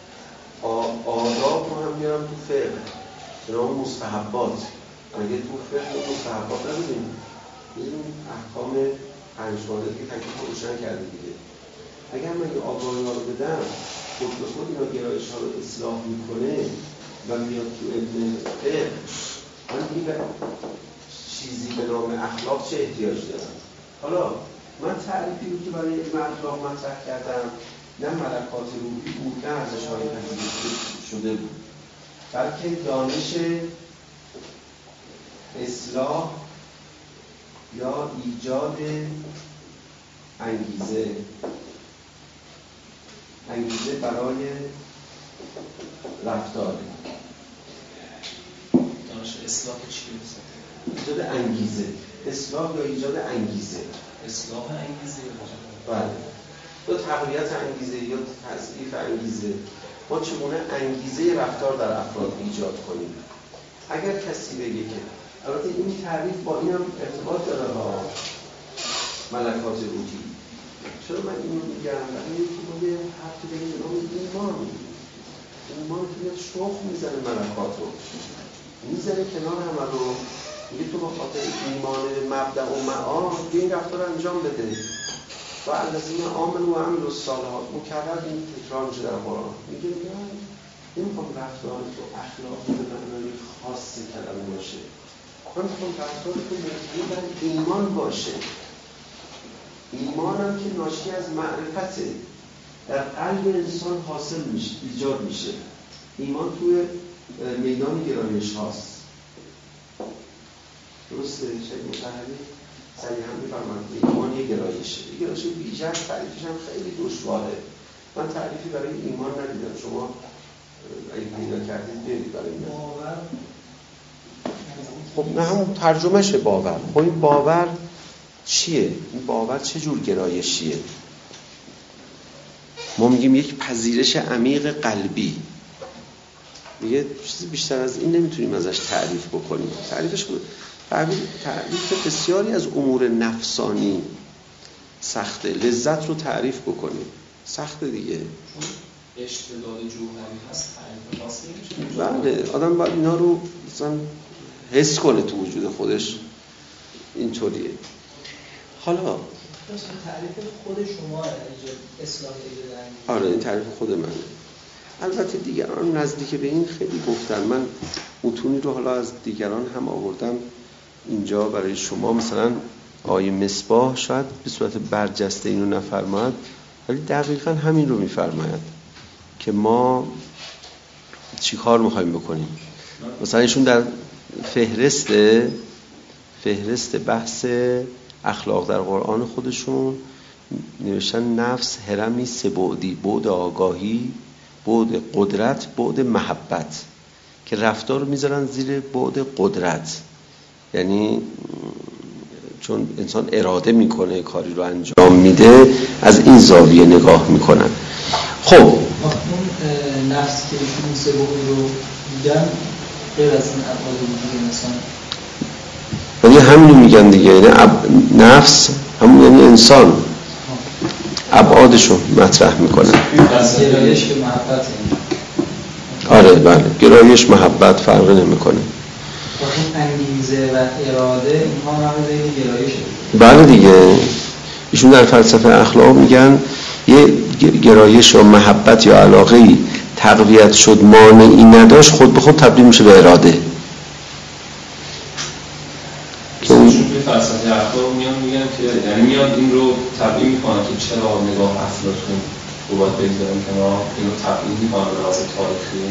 Speaker 1: آداب رو هم میارم تو فقه به نام مستحبات. مگه تو فقه مستحبات نبودیم؟ این احکام پنجگانه دیگه تکلیف رو روشن کرده دیگه. اگر من این آگاهی ها رو بدم خود به خود اینا گرایش ها رو اصلاح میکنه و میاد تو علم فقه، من دیگه چیزی به نام اخلاق چه احتیاج دارم؟ حالا من تعریفی رو که برای علم اخلاق مطرح کردم نه ملکات روحی بود نه ارزش‌های پذیرفته شده بود، بلکه دانش اصلاح یا ایجاد انگیزه انگیزه برای رفتار.
Speaker 3: دانش اصلاح چی می‌سازه؟
Speaker 1: ایجاد انگیزه، اصلاح یا ایجاد انگیزه.
Speaker 3: اصلاح انگیزه
Speaker 1: بله. یا تقویت انگیزه یا تضعیف انگیزه. ما چگونه انگیزه رفتار در افراد ایجاد کنیم؟ اگر کسی بگه که البته این تعریف با اینم ارتباط داره ها ملکات روحی. چرا من اینو میگم؟ برای اینکه ما یه حرفی بگیم به نام ایمان. ایمان که یه شوخ میزنه ملکات رو میزنه کنار همه رو، میگه تو با خاطر ایمان مبدأ و معاد این رفتار انجام بده و الذین آمنوا و عملوا الصالحات مکرر این تکرار میشه در قرآن. میگه من نمیخوام رفتار تو اخلاقی به معنای خاص کلمه باشه، من میخوام رفتار تو مبتنی بر ایمان باشه. ایمان هم که ناشی از معرفته در قلب انسان حاصل میشه، ایجاد میشه. ایمان توی میدان گرایش هاست. درسته؟ شاید متحدی صریحا میفرمند ایمان یه گرایشه. یه گرایش بیجر تعریفش هم خیلی دشواره. من تعریفی برای ایمان ندیدم. شما اگه پیدا کردید برید برای من.
Speaker 3: باور
Speaker 1: خب نه همون ترجمهشه باور. خب این باور چیه؟ این باور چه جور گرایشیه؟ ما میگیم یک پذیرش عمیق قلبی. میگه چیزی بیشتر از این نمیتونیم ازش تعریف بکنیم. تعریفش تعریف تعریف بسیاری از امور نفسانی سخته. لذت رو تعریف بکنیم سخته دیگه.
Speaker 3: اشتداد جوهری هست تعریف خاصی نمیشه.
Speaker 1: بله آدم باید اینا رو مثلا حس کنه تو وجود خودش. اینطوریه. حالا
Speaker 5: تعریف خود شما اصلاح ایجاد.
Speaker 1: آره این تعریف خود منه. البته دیگران نزدیک به این خیلی گفتن. من متونی رو حالا از دیگران هم آوردم اینجا برای شما. مثلا آیه مصباح شاید به صورت برجسته اینو نفرماید ولی دقیقاً همین رو میفرماید که ما چی کار میخوایم بکنیم. مثلا ایشون در فهرست فهرست بحث اخلاق در قرآن خودشون نوشتن نفس هرمی سه بعدی، بعد آگاهی، بعد قدرت، بعد محبت. که رفتار رو میذارن زیر بعد قدرت، یعنی چون انسان اراده میکنه کاری رو انجام میده از این زاویه نگاه میکنن. خب
Speaker 5: اون نفس که ایشون سبب رو میگن غیر از این ابعاد دیگه مثلا
Speaker 1: یعنی همینو میگن دیگه، یعنی نفس همون یعنی انسان ابعادشو مطرح میکنن.
Speaker 5: گرایش به محبت
Speaker 1: آره بله، گرایش محبت فرق نمیکنه.
Speaker 5: اون انگیزه و اراده اینها هم بین گرایشه.
Speaker 1: بله دیگه، ایشون در فلسفه اخلاق میگن یه گرایش و محبت یا علاقه‌ای تقویت شد مانعی نداشت خود به خود تبدیل میشه به اراده.
Speaker 2: که اون فلسفه اخلاق میان میگن که یعنی میان این رو تبیین میکنن که چرا نگاه افلاطون رو باید بگذاریم کنار، این رو تبیین میکنن به لحاظ تاریخی.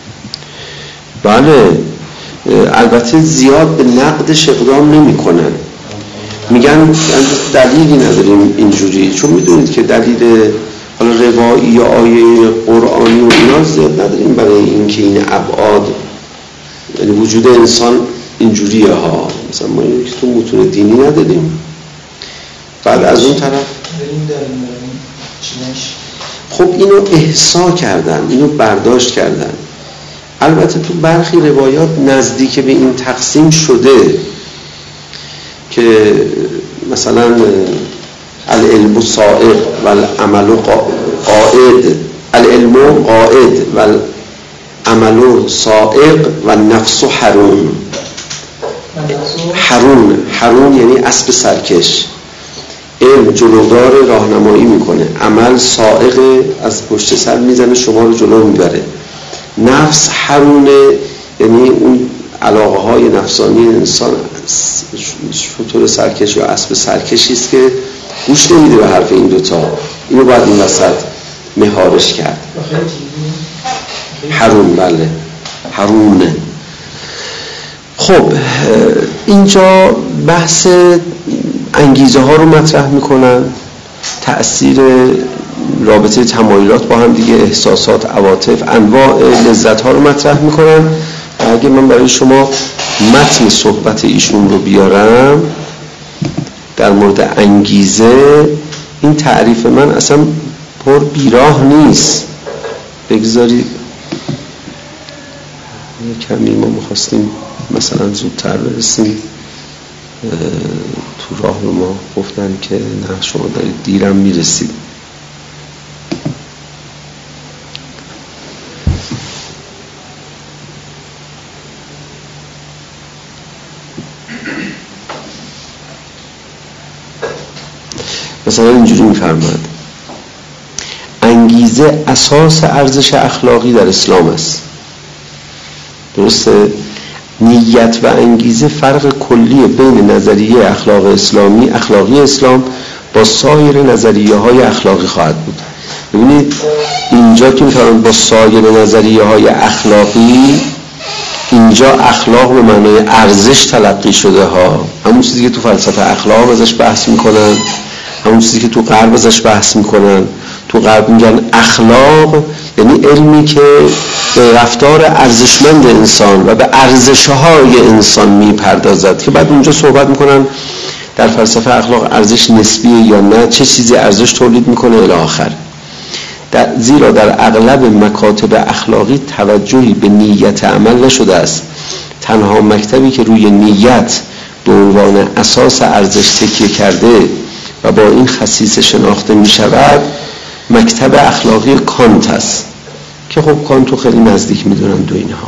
Speaker 1: بله البته زیاد به نقدش اقدام نمی کنن، میگن دلیلی نداریم اینجوری، چون میدونید که دلیل حالا روایی یا آیه قرآنی و اینا زیاد نداریم برای اینکه این ابعاد، یعنی وجود انسان اینجوریه ها، مثلا ما یک تو متون دینی نداریم. بعد از اون طرف خب اینو احسا کردن، اینو برداشت کردن. البته تو برخی روایات نزدیک به این تقسیم شده که مثلا العلم سائق و العمل قائد، العلم قائد و العمل سائق و نفس حرون. حرون حرون یعنی اسب سرکش. علم جلودار راهنمایی میکنه، عمل سائق از پشت سر میزنه شما رو جلو میبره. نفس حرونه یعنی اون علاقه های نفسانی انسان، شتر سرکش یا اسب سرکشی است که گوش نمیده به حرف این دوتا، اینو باید این وسط مهارش کرد. حرون بله حرونه. خب اینجا بحث انگیزه ها رو مطرح میکنن، تأثیر رابطه تمایلات با هم دیگه، احساسات، عواطف، انواع لذت ها رو مطرح میکنن. اگه من برای شما متن صحبت ایشون رو بیارم در مورد انگیزه، این تعریف من اصلا پر بیراه نیست. بگذارید کمی ما میخواستیم مثلا زودتر برسیم، تو راه رو ما گفتن که نه شما دارید دیرم میرسید. مثلا اینجوری میفرماد انگیزه اساس ارزش اخلاقی در اسلام است. درسته؟ نیت و انگیزه فرق کلی بین نظریه اخلاق اسلامی، اخلاقی اسلام با سایر نظریه های اخلاقی خواهد بود. ببینید اینجا که میفرماد با سایر نظریه های اخلاقی، اینجا اخلاق به معنای ارزش تلقی شده ها، همون چیزی که تو فلسفه اخلاق ازش بحث میکنن، همون چیزی که تو غرب ازش بحث میکنن. تو غرب میگن اخلاق یعنی علمی که به رفتار ارزشمند انسان و به ارزش‌های انسان میپردازد، که بعد اونجا صحبت میکنن در فلسفه اخلاق ارزش نسبیه یا نه، چه چیزی ارزش تولید میکنه الی آخر. در زیرا در اغلب مکاتب اخلاقی توجهی به نیت عمل نشده است. تنها مکتبی که روی نیت به عنوان اساس ارزش تکیه کرده و با این خصیصه شناخته می شود مکتب اخلاقی کانت است که خب کانتو خیلی نزدیک می دونن دو اینها.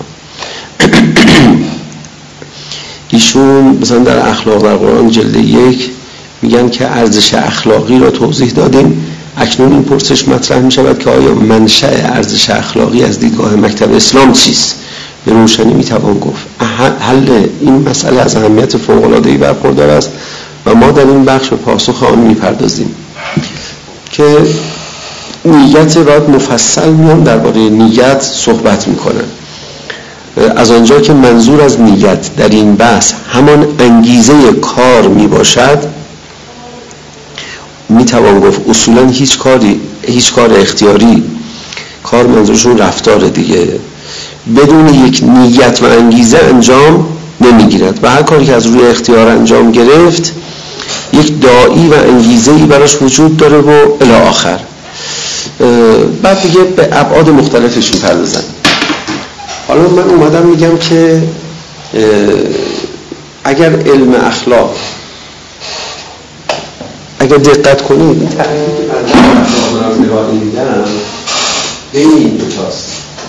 Speaker 1: ایشون مثلا در اخلاق در قرآن جلد یک میگن که ارزش اخلاقی را توضیح دادیم. اکنون این پرسش مطرح می شود که آیا منشأ ارزش اخلاقی از دیدگاه مکتب اسلام چیست؟ به روشنی می توان گفت حل این مسئله از اهمیت فوق‌العاده‌ای برخوردار است و ما در این بخش به پاسخ آن می پردازیم که نیت باید مفصل میان درباره نیت صحبت میکنن. از آنجا که منظور از نیت در این بحث همان انگیزه کار می باشد، می توان گفت اصولا هیچ کاری هیچ کار اختیاری، کار منظورشون رفتار دیگه، بدون یک نیت و انگیزه انجام نمیگیرد و هر کاری که از روی اختیار انجام گرفت یک داعی و انگیزه ای براش وجود داره و الی آخر. بعد دیگه به ابعاد مختلفش میپردازن. حالا من اومدم میگم که اگر علم اخلاق، اگر دقت کنید این تعریفی که من اخلاق رو ارائه میدم بین این دو تاست.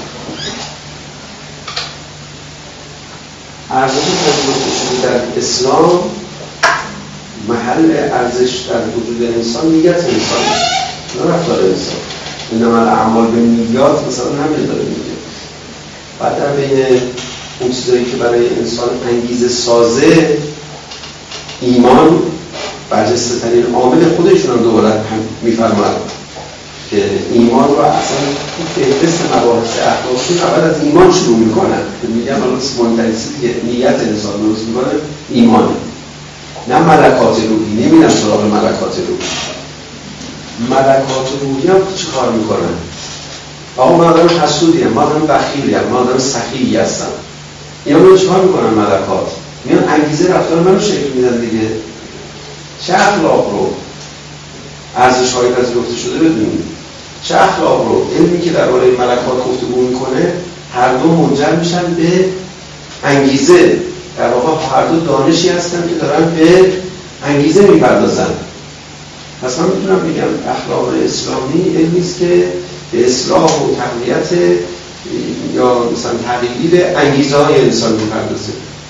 Speaker 1: ارزش پذیرفته شده در اسلام، محل ارزش در وجود انسان نیت انسان، نه رفتار انسان. انما الاعمال بالنیات مثلا همین داره میگه. بعد در بین اون چیزایی که برای انسان انگیزه سازه، ایمان برجسته ترین عامل خودشون هم دوباره هم میفرماد که ایمان رو اصلا فهرست مباحث اخلاقی اول از ایمان شروع میکنن. میگم الان مهمترین چیزی که نیت انسان درست میکنه ایمانه، نه ملکات روحی. نمیدن سراغ ملکات روحی. ملکات روحی هم چه کار میکنن؟ آقا من آدم حسودیم، من آدم بخیلیم، من آدم سخیی هستم. اینا رو چه کار میکنن ملکات؟ میان انگیزه رفتار منو شکل میدن دیگه. چه اخلاق رو ارزش های پذیرفته شده بدونید، چه اخلاق رو علمی که درباره ملکات گفتگو میکنه هر دو منجر میشن به انگیزه. در واقع هر دو دانشی هستن که دارن به انگیزه میپردازن. پس من میتونم بگم اخلاق اسلامی علمی است که به اصلاح و تقویت یا مثلا تغییر انگیزه های انسان میپردازه.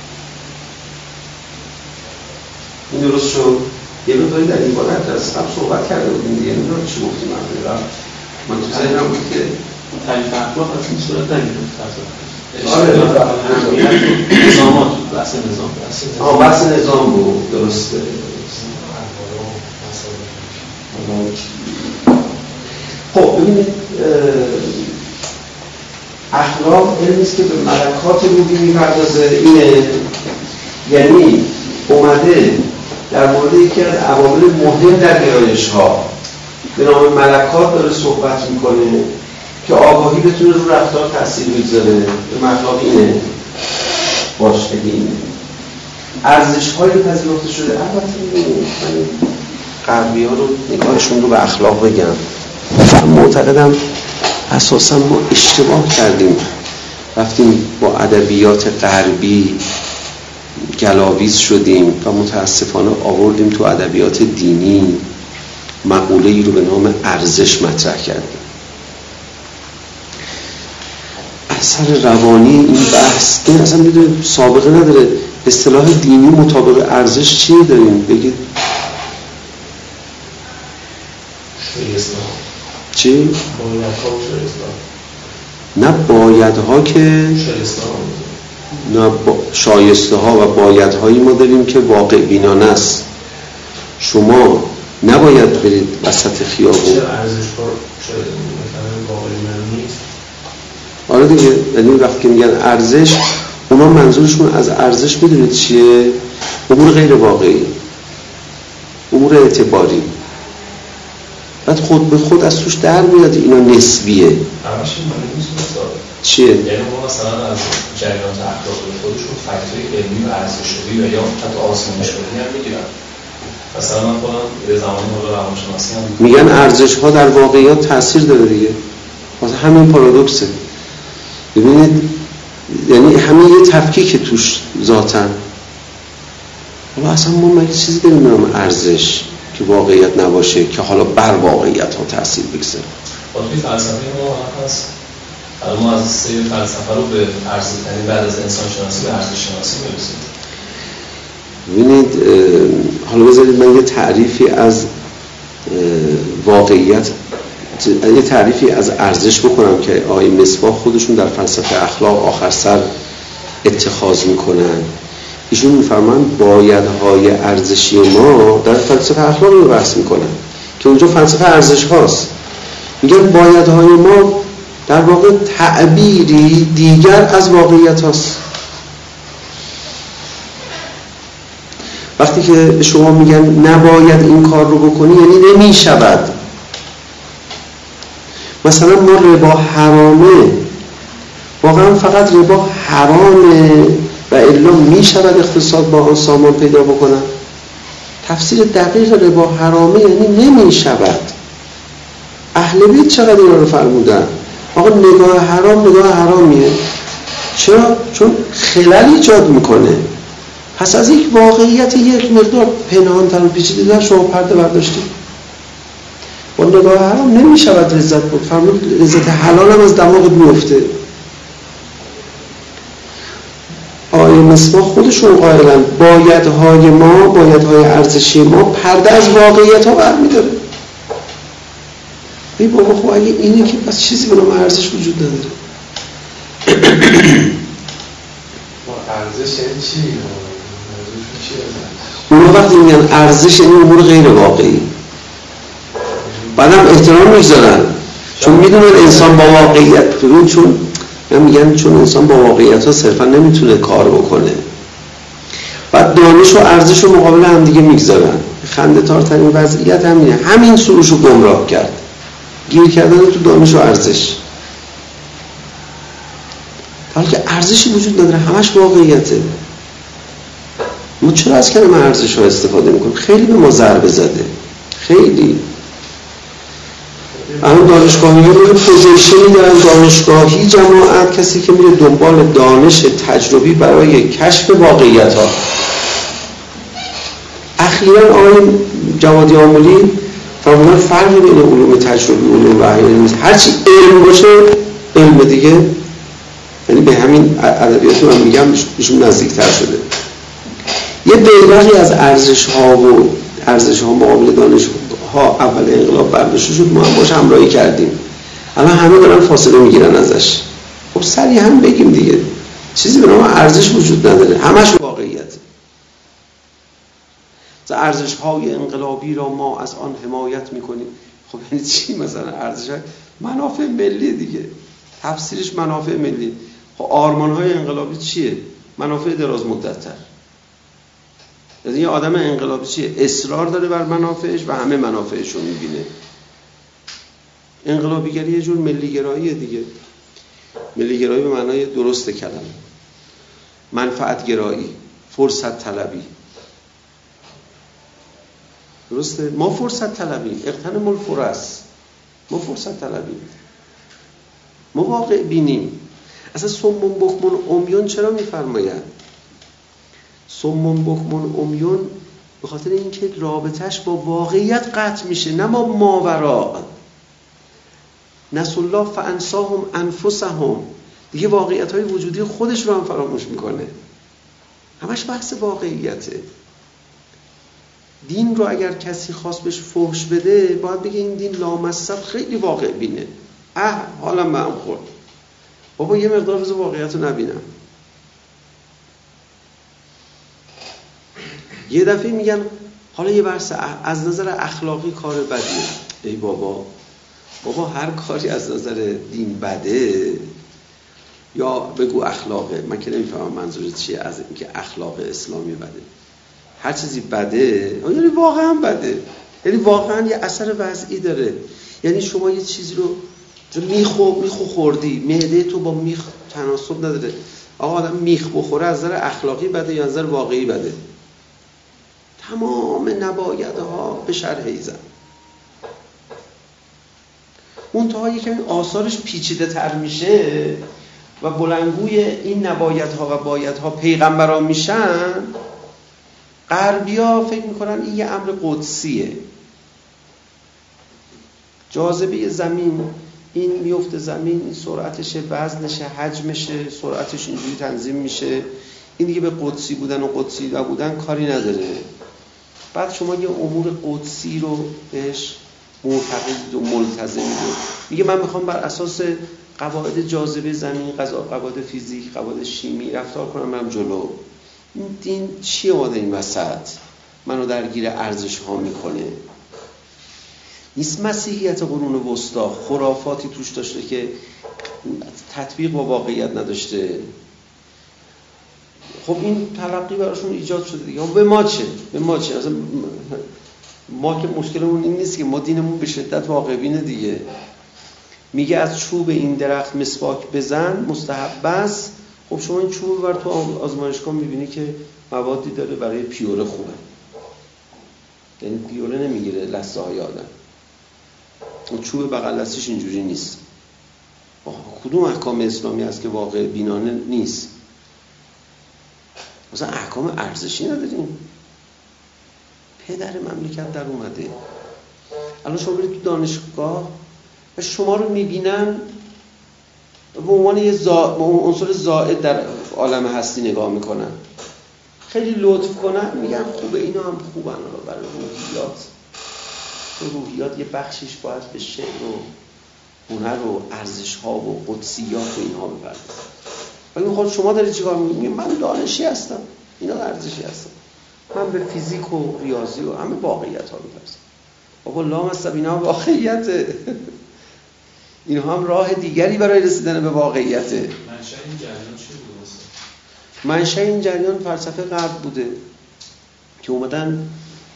Speaker 1: این درست شد؟ یه مقداری در این بارت از قبل صحبت کرده بودیم دیگه، نمیدونم چی گفتیم من من تو ذهنم بود که
Speaker 4: تعریف اخلاق از این صورت نگیرم.
Speaker 1: آره
Speaker 4: نظامات بحث نظام
Speaker 1: آه بحث نظام بود. درسته. خب ببینید اخلاق علمی است که به ملکات روحی میپردازه. اینه یعنی اومده در مورد یکی از عوامل مهم در گرایش ها به نام ملکات داره صحبت میکنه که آگاهی بتونه رو رفتار تأثیر بگذاره. به مطلب اینه باش اگه اینه ارزش های پذیرفته شده. البته من غربی ها رو نگاهشون رو به اخلاق بگم، من معتقدم اساسا ما اشتباه کردیم، رفتیم با ادبیات غربی گلاویز شدیم و متاسفانه آوردیم تو ادبیات دینی مقوله ای رو به نام ارزش مطرح کردیم. اثر روانی این بحث این اصلا میدونید سابقه نداره. اصطلاح دینی مطابق ارزش چیه داریم بگید؟
Speaker 4: شایسته
Speaker 1: چی؟
Speaker 4: بایدها و شایسته.
Speaker 1: نه بایدها که
Speaker 4: شایسته
Speaker 1: نه با... شایسته ها و بایدهایی ما داریم که واقع بینانه است. شما نباید برید وسط خیابون.
Speaker 4: چه ارزش ها شاید مثلا واقع بینانه نیست؟
Speaker 1: آره دیگه، یعنی وقتی که میگن ارزش اونا منظورشون از ارزش میدونید چیه؟ امور غیر واقعی، امور اعتباری. بعد خود به خود از توش در میاد اینا نسبیه.
Speaker 2: همش این معنی نیست استاد.
Speaker 1: چیه؟
Speaker 2: یعنی ما مثلا از جریانات اخلاقی خودشون فکت‌های علمی و ارزش‌شناسی و یا حتی آزمایشگاهی هم میگیرن. مثلا من خودم یه زمانی مورد روانشناسی هم
Speaker 1: میگن ارزش‌ها در واقعیت تاثیر داره دیگه. واسه همین پارادوکسه. ببینید یعنی همین یه تفکیک توش ذاتن. حالا اصلا ما مگه چیزی داریم به نام ارزش که واقعیت نباشه که حالا بر واقعیت ها تاثیر بگذاره؟
Speaker 2: با توی فلسفه ما هست. حالا ما از سیر فلسفه رو به ارزش‌ترین بعد از انسان شناسی به ارزش شناسی میرسیم.
Speaker 1: ببینید حالا بذارید من یه تعریفی از واقعیت، یه تعریفی از ارزش بکنم که آقای مصباح خودشون در فلسفه اخلاق آخر سر اتخاذ میکنن. ایشون میفرمان بایدهای ارزشی ما در فلسفه اخلاق رو بحث میکنن که اونجا فلسفه ارزش هاست. میگن بایدهای ما در واقع تعبیری دیگر از واقعیت هاست. وقتی که به شما میگن نباید این کار رو بکنی یعنی نمیشود. مثلا ما ربا حرامه، واقعا فقط ربا حرامه و الا می شود اقتصاد با آن سامان پیدا بکنن؟ تفسیر دقیق ربا حرامه یعنی نمی شود. اهل بیت چقدر اینا رو فرمودن؟ آقا نگاه حرام نگاه حرامیه. چرا؟ چون خلل ایجاد میکنه. پس از یک واقعیت یک مقدار پنهان‌تر و پیچیده‌تر شما پرده برداشتید. با نگاه حرام نمی شود لذت برد. فرمود لذت حلال هم از دماغت میفته. آیه مصباح خودشون قائلن بایدهای ما، بایدهای ارزشی ما پرده از واقعیت ها برمی‌داره. ای بابا خب اگه اینه که پس چیزی به نام ارزش وجود نداره.
Speaker 6: ارزش یعنی چی؟
Speaker 1: اونا وقتی میگن ارزش یعنی امور غیر واقعی، بعدم احترام میگذارن چون میدونن انسان با واقعیت ببین، چون میگن چون انسان با واقعیت ها صرفا نمیتونه کار بکنه، بعد دانش و ارزش رو مقابل هم دیگه میگذارن. خنده تارترین وضعیت همینه. همین سروش رو گمراه کرد، گیر کردن تو دانش و ارزش، حالا که ارزشی وجود نداره، همش واقعیته. ما چرا از کلمه ارزش ها استفاده میکنیم؟ خیلی به ما ضربه زده، خیلی. الان دانشگاهی ها میره پوزیشنی دارن، دانشگاهی جماعت، کسی که میره دنبال دانش تجربی برای کشف واقعیت ها. اخیراً آقای جوادی آملی فرمودن فرقی بین علوم تجربی و علوم وحی نیست، هرچی علم باشه علم دیگه، یعنی به همین ادبیات من میگم ایشون نزدیکتر شده. یه بیرقی از ارزش ها و ارزش ها مقابل دانش ها اول انقلاب برداشته شد، ما هم باش همراهی کردیم. الان همه دارن فاصله میگیرن ازش. خب سریع هم بگیم دیگه، چیزی به نام ارزش وجود نداره، همش واقعیته. ارزش های انقلابی را ما از آن حمایت میکنیم. خب یعنی چی؟ مثلا ارزش های منافع ملی دیگه، تفسیرش منافع ملی. خب آرمان های انقلابی چیه؟ منافع دراز مدت‌تر. یعنی یه آدم انقلابی چیه؟ اصرار داره بر منافعش و همه منافعش رو میبینه. انقلابیگری یه جور ملیگراییه دیگه. ملیگرایی به معنای درست کلمه، منفعت گرایی، فرصت طلبی. درسته؟ ما فرصت طلبیم، اغتنم الفرص. ما فرصت طلبیم، ما واقع بینیم. اصلا سمون بکمون امیون چرا میفرماید؟ سمون بکمون امیون به خاطر اینکه رابطش با واقعیت قطع میشه، نه با ماورا. نسوا الله فانساهم انفسهم، دیگه واقعیت های وجودی خودش رو هم فراموش میکنه. همش بحث واقعیته. دین رو اگر کسی خواست بهش فحش بده، باید بگه این دین لامصب خیلی واقع بینه. اه حالم به هم خورد، بابا یه مقدار بذار واقعیت رو نبینم. یه دفعه میگن حالا یه بحث از نظر اخلاقی کار بدیه. ای بابا بابا هر کاری از نظر دین بده یا بگو اخلاقه، من که نمیفهمم منظورت چیه از اینکه اخلاق اسلامی بده. هر چیزی بده یعنی واقعا بده، یعنی واقعا یه اثر وضعی داره. یعنی شما یه چیزی رو میخو میخو خوردی، معده تو با میخ تناسب نداره. آقا آدم میخ بخوره از نظر اخلاقی بده یا از نظر واقعی بده؟ تمام نبایدها به شرحی زن. منتها یکمی آثارش پیچیده تر میشه و بلنگوی این نبایدها و بایدها پیغمبران میشن. غربیا فکر میکنن این یه امر قدسیه. جاذبه زمین، این میفته زمین، این سرعتشه، وزنشه، حجمشه، سرعتش اینجوری تنظیم میشه، این دیگه به قدسی بودن و قدسی نبودن کاری نداره. بعد شما یه امور قدسی رو بهش معتقد و ملتزم میگه. میگه من میخوام بر اساس قواعد جاذبه زمین، قواعد فیزیک، قواعد شیمی رفتار کنم، برم جلو. این دین چیه واده این وسط منو درگیر ارزش ها میکنه؟ نیست مسیحیت قرون وسطا خرافاتی توش داشته که تطبیق با واقعیت نداشته. خب این تلقی براشون ایجاد شده دیگه. به ما چه؟ به ما چه؟ اصلا ما که مشکلمون این نیست که ما دینمون به شدت واقع بینه دیگه. میگه از چوب این درخت مسواک بزن مستحب است. خب شما این چوب بر تو آزمایشگاه میبینی که موادی داره برای پیوره خوبه، یعنی پیوره نمیگیره لثه های آدم. اون چوب بغل دستش اینجوری نیست. کدوم احکام اسلامی هست که واقع بینانه نیست؟ مثلا احکام ارزشی نداریم. پدر مملکت در اومده. الان شما برید تو دانشگاه و شما رو میبینن به عنوان یه زا... عنصر زائد در عالم هستی نگاه میکنن، خیلی لطف کنن میگن خوبه، اینا هم خوبن برای روحیات. تو روحیات یه بخشش باید به شعر و هنر و ارزش ها و قدسیات و اینها بپردازه. ولی میخواد شما دارید چیکار میکنید؟ من دانشی هستم، اینا ارزشی هستن، من به فیزیک و ریاضی و همه واقعیت ها میپردازم. بابا لام است، اینا واقعیته. اینها هم راه دیگری برای رسیدن به واقعیته.
Speaker 2: منشأ این جریان چی بوده؟
Speaker 1: منشأ این جریان فلسفه غرب بوده که اومدن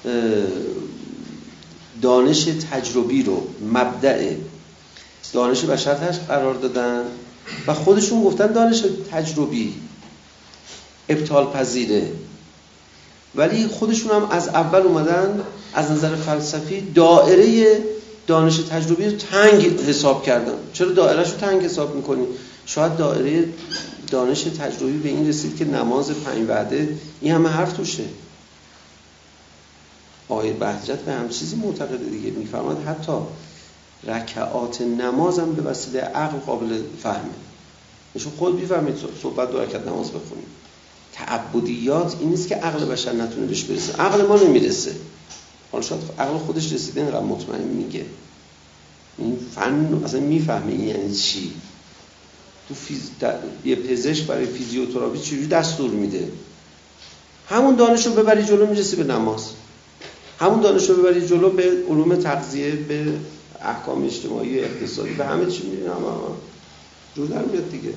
Speaker 1: دانش تجربی رو مبدأ دانش بشر قرار دادن و خودشون گفتن دانش تجربی ابطال پذیره، ولی خودشون هم از اول اومدن از نظر فلسفی دائره دانش تجربی رو تنگ حساب کردن. چرا دائره‌شو تنگ حساب میکنی؟ شاید دائره دانش تجربی به این رسید که نماز پنج وعده این همه حرف توشه. آقای بهجت به هم چیزی معتقده دیگه، میفرماد حتی رکعات نماز هم به وسیله عقل قابل فهمه. نشون خود بفهمید صحبت دو رکعت نماز بخونید. تعبدیات این نیست که عقل بشر نتونه بهش برسه، عقل ما نمیرسه. حالا شاید عقل خودش رسیده اینقدر مطمئن میگه. این فن اصلا میفهمه این یعنی چی. تو فیز... یه پزشک برای فیزیوتراپی چجوری دستور میده؟ همون دانش رو ببری جلو میرسی به نماز، همون دانش رو ببری جلو به علوم تغذیه، به احکام اجتماعی و اقتصادی، به همه چی میرین، همه جور در میاد دیگه.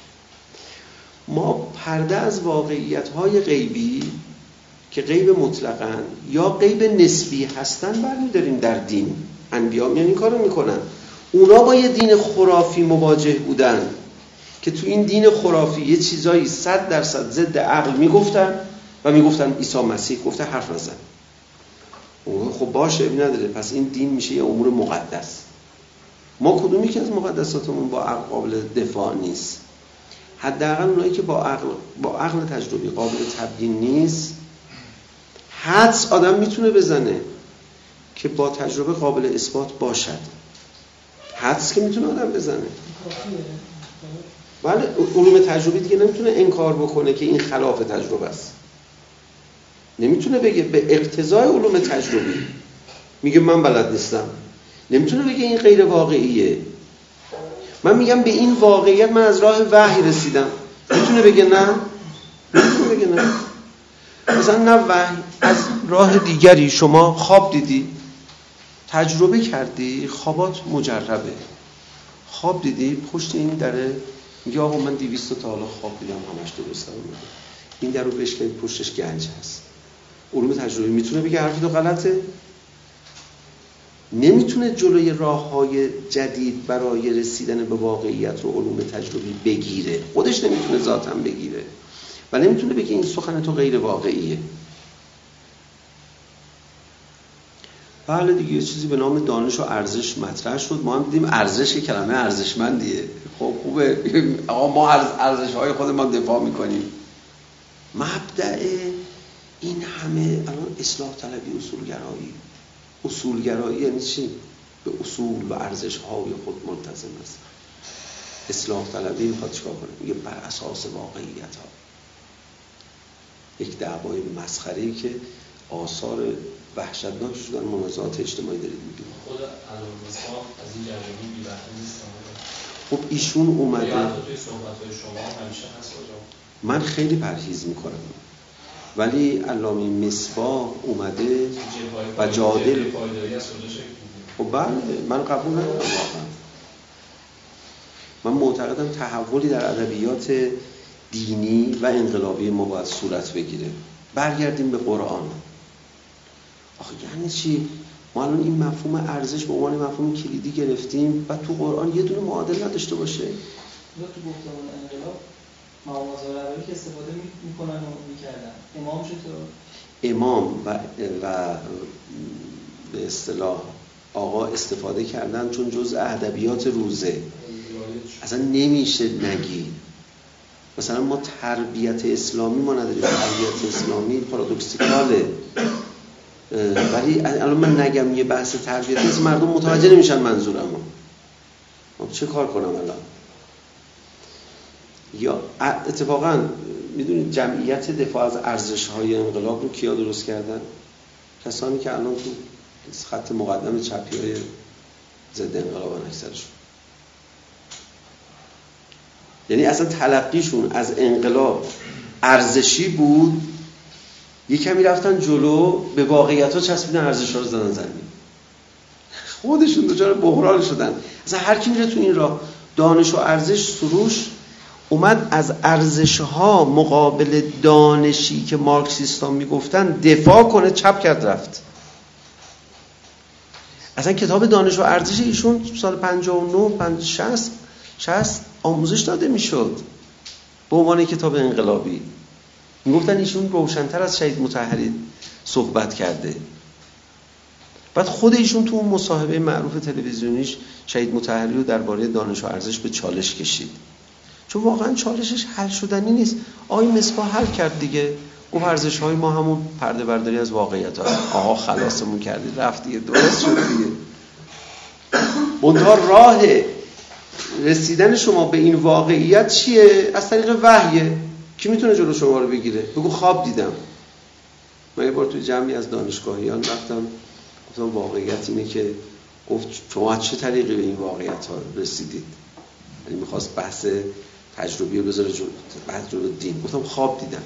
Speaker 1: ما پرده از واقعیت‌های غیبی که غیب مطلقاً یا غیب نسبی هستن برمی‌داریم در دین. انبیا میان این کارو میکنن. اونا با یه دین خرافی مواجه بودن که تو این دین خرافی یه چیزایی صد درصد ضد عقل میگفتن و میگفتن عیسی مسیح گفته حرف نزن. اوه خب باشه ابی نداره، پس این دین میشه یه امور مقدس. ما کدومی که از مقدساتمون با عقل قابل دفاع نیست؟ حداقل اونایی که با عقل با عقل تجربی قابل تبیین نیست، حدس آدم میتونه بزنه که با تجربه قابل اثبات باشد. حدس که میتونه آدم بزنه. ولی علوم تجربی دیگه نمیتونه انکار بکنه که این خلاف تجربه است. نمیتونه بگه به اقتضای علوم تجربی، میگه من بلد نیستم. نمیتونه بگه این غیر واقعیه. من میگم به این واقعیت من از راه وحی رسیدم. میتونه بگه نه؟ میتونه بگه نه. مثلا نه وحی، از راه دیگری شما خواب دیدی، تجربه کردی، خوابات مجربه. خواب دیدی پشت این دره، میگه آقا من دویست تا حالا خواب دیدم همش درسته. این در رو بشکنید پشتش گنج هست. علوم تجربی میتونه بگه حرفی تو غلطه؟ نمیتونه جلوی راه‌های جدید برای رسیدن به واقعیت رو علوم تجربی بگیره. خودش نمیتونه ذاتاً بگیره و نمیتونه بگه این سخن تو غیر واقعیه. بله دیگه یه چیزی به نام دانش و ارزش مطرح شد. ما هم دیدیم ارزش کلمه ارزشمندیه. خب خوبه آقا ما از ارزش‌های خودمان دفاع میکنیم. مبدأ این همه الان اصلاح طلبی، اصولگرایی. اصولگرایی یعنی چی؟ به اصول و ارزش‌های خود ملتزم است. اصلاح طلبی میخواد چیکار کنه؟ میگه بر اساس واقعیت‌ها. یک دعوای مسخره‌ای که آثار وحشتناک شدن منازعات اجتماعی دارید می‌بینید.
Speaker 2: خود علامه مصباح از این جریان بی بهره نیست.
Speaker 1: خب ایشون اومده
Speaker 2: یا حتی توی صحبت‌های شما همیشه هست کجا؟
Speaker 1: من خیلی پرهیز میکنم، ولی علامه مصباح اومده و جادل خب بله من قبول ندارم واقعا. من معتقدم تحولی در ادبیات دینی و انقلابی ما باید صورت بگیره. برگردیم به قرآن. آخه یعنی چی ما الان این مفهوم ارزش به عنوان مفهوم کلیدی گرفتیم و تو قرآن یه دونه معادل نداشته باشه.
Speaker 5: یا تو گفتمان انقلاب مقامات رهبری که استفاده میکنن و میکردن، امام چطور؟
Speaker 1: امام و و به اصطلاح آقا استفاده کردن چون جزء ادبیات روزه. اصلا نمیشه نگی مثلا ما تربیت اسلامی ما نداریم، تربیت اسلامی پارادوکسیکاله، ولی الان من نگم یه بحث تربیت است مردم متوجه نمیشن منظورمو. من چه کار کنم الان؟ یا اتفاقا میدونید جمعیت دفاع از ارزش‌های انقلاب رو کیا درست کردن؟ کسانی که الان تو خط مقدم چپی‌های ضد انقلابن اکثرشون. یعنی اصلا تلقیشون از انقلاب ارزشی بود، یه کمی رفتن جلو به واقعیت‌ها چسبیدن، ارزش‌ها رو زدن زمین، خودشون دچار بحران شدن. اصلا هر کی میره تو این راه دانش و ارزش سروش اومد از ارزش‌ها مقابل دانشی که مارکسیستان میگفتن دفاع کنه، چپ کرد رفت. اصلا کتاب دانش و ارزش ایشون سال پنجاه و نه پنجاه شصت شصت آموزش داده میشد به عنوان کتاب انقلابی. میگفتن ایشون روشن‌تر از شهید مطهری صحبت کرده. بعد خود ایشون تو اون مصاحبه معروف تلویزیونیش شهید مطهری رو درباره دانش و ارزش به چالش کشید، چون واقعا چالشش حل شدنی نیست. آقای مصباح حل کرد دیگه، گفت ارزش‌های ما همون پرده برداری از واقعیت ها. آها خلاصمون کردید، رفت دیگه، درست شد دیگه. منتها راه رسیدن شما به این واقعیت چیه؟ از طریق وحیه. کی میتونه جلو شما رو بگیره؟ بگو خواب دیدم. من یه بار توی جمعی از دانشگاهیان رفتم گفتم واقعیت اینه که، گفت شما از چه طریقی به این واقعیت ها رسیدید؟ یعنی میخواست بحث تجربی رو بذاره جلو بعد جلو دین. گفتم خواب دیدم.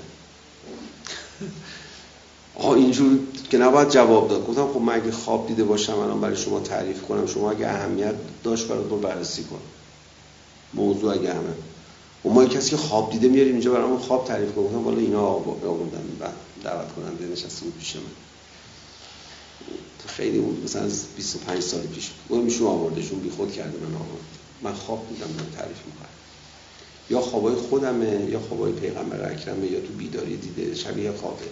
Speaker 1: آها اینجور که نباید جواب داد. گفتم خب من اگه خواب دیده باشم الان برای شما تعریف کنم، شما اگه اهمیت داشت برات رو بررسی کن موضوع اگه همه و ما کسی که خواب دیده میاریم اینجا برامون خواب تعریف کنه. گفتم والا اینا آوردن بعد دعوت کننده نشسته بود پیش من، خیلی مثلا از بیست و پنج سال پیش بود. میشون آوردشون بی خود کرده من آورد. من خواب دیدم من تعریف میکنم. یا خوابای خودمه یا خوابای پیغمبر اکرمه یا تو بیداری دیده، شبیه خوابه.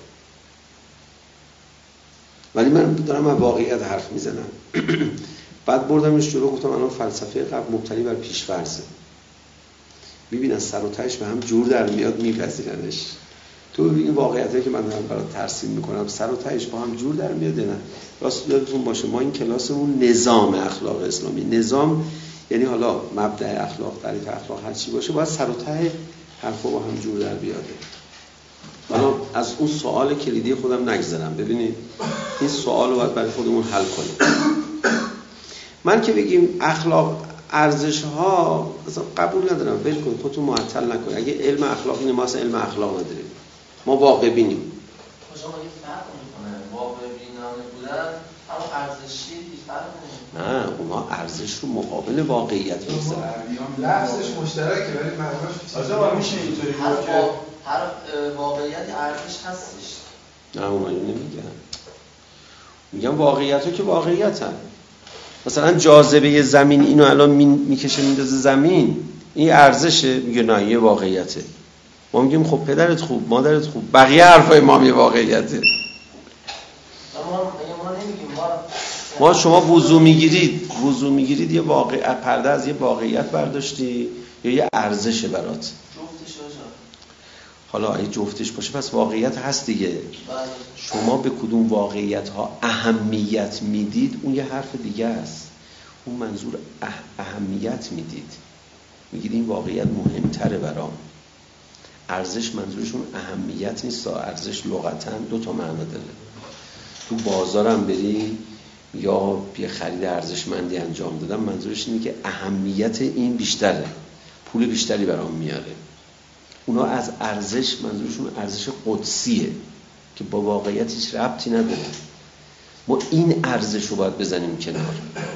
Speaker 1: ولی من دارم من واقعیت حرف میزنم. بعد بردمش جلو گفتم الان فلسفه قبل مبتنی بر پیش‌فرضه. میبینن سر و تهش به هم جور در میاد میپذیرنش. تو این واقعیتی که من دارم برات ترسیم میکنم سر و تهش با هم جور در میاد نه. راست یادتون باشه ما این کلاسمون نظام اخلاق اسلامی، نظام یعنی حالا مبدأ اخلاق، تعریف اخلاق هر چی باشه باید سر و ته حرفا با هم جور در بیاده. حالا از اون سوال کلیدی خودم نگذرم. ببینید این سوال رو باید برای خودمون حل کنیم. من که بگیم اخلاق ارزش ها اصلا قبول ندارم، ول کن خودتون معطل نکن. اگه علم اخلاق اینه ما اصلا علم اخلاق نداریم، ما واقع بینیم.
Speaker 3: خب شما یه فرق میکنه واقع بینانه بودن اما ارزشی فرق نمیکنه.
Speaker 1: نه اونها ارزش رو مقابل واقعیت میذارن.
Speaker 6: لفظش مشترکه ولی معناش
Speaker 7: اصلا میشه اینطوری بود که
Speaker 3: هر واقعیت ارزش هستش.
Speaker 1: نه اونها اینو نمیگن، میگن واقعیت ها که واقعیت هم. مثلا جاذبه زمین اینو الان میکشه میندازه زمین، این ارزشه؟ میگه نه یه واقعیته. ما میگیم خب پدرت خوب مادرت خوب، بقیه حرفای ما هم یه واقعیته.
Speaker 3: ما
Speaker 1: ما شما وضو میگیرید وضو میگیرید یه واقع پرده از یه واقعیت برداشتی یا یه ارزشه برات؟
Speaker 3: جفتش باشه.
Speaker 1: حالا اگه جفتش باشه پس واقعیت هست دیگه. شما به کدوم واقعیت ها اهمیت میدید اون یه حرف دیگه است. اون منظور اه اهمیت میدید، میگید این واقعیت مهمتره برام. ارزش منظورشون اهمیت نیست. ارزش لغتاً دو تا معنا داره. تو بازارم بری یا یه خرید ارزشمندی انجام دادم منظورش اینه که اهمیت این بیشتره، پول بیشتری برام میاره. اونا از ارزش منظورشون ارزش قدسیه که با واقعیت هیچ ربطی نداره. ما این ارزش رو باید بزنیم کنار.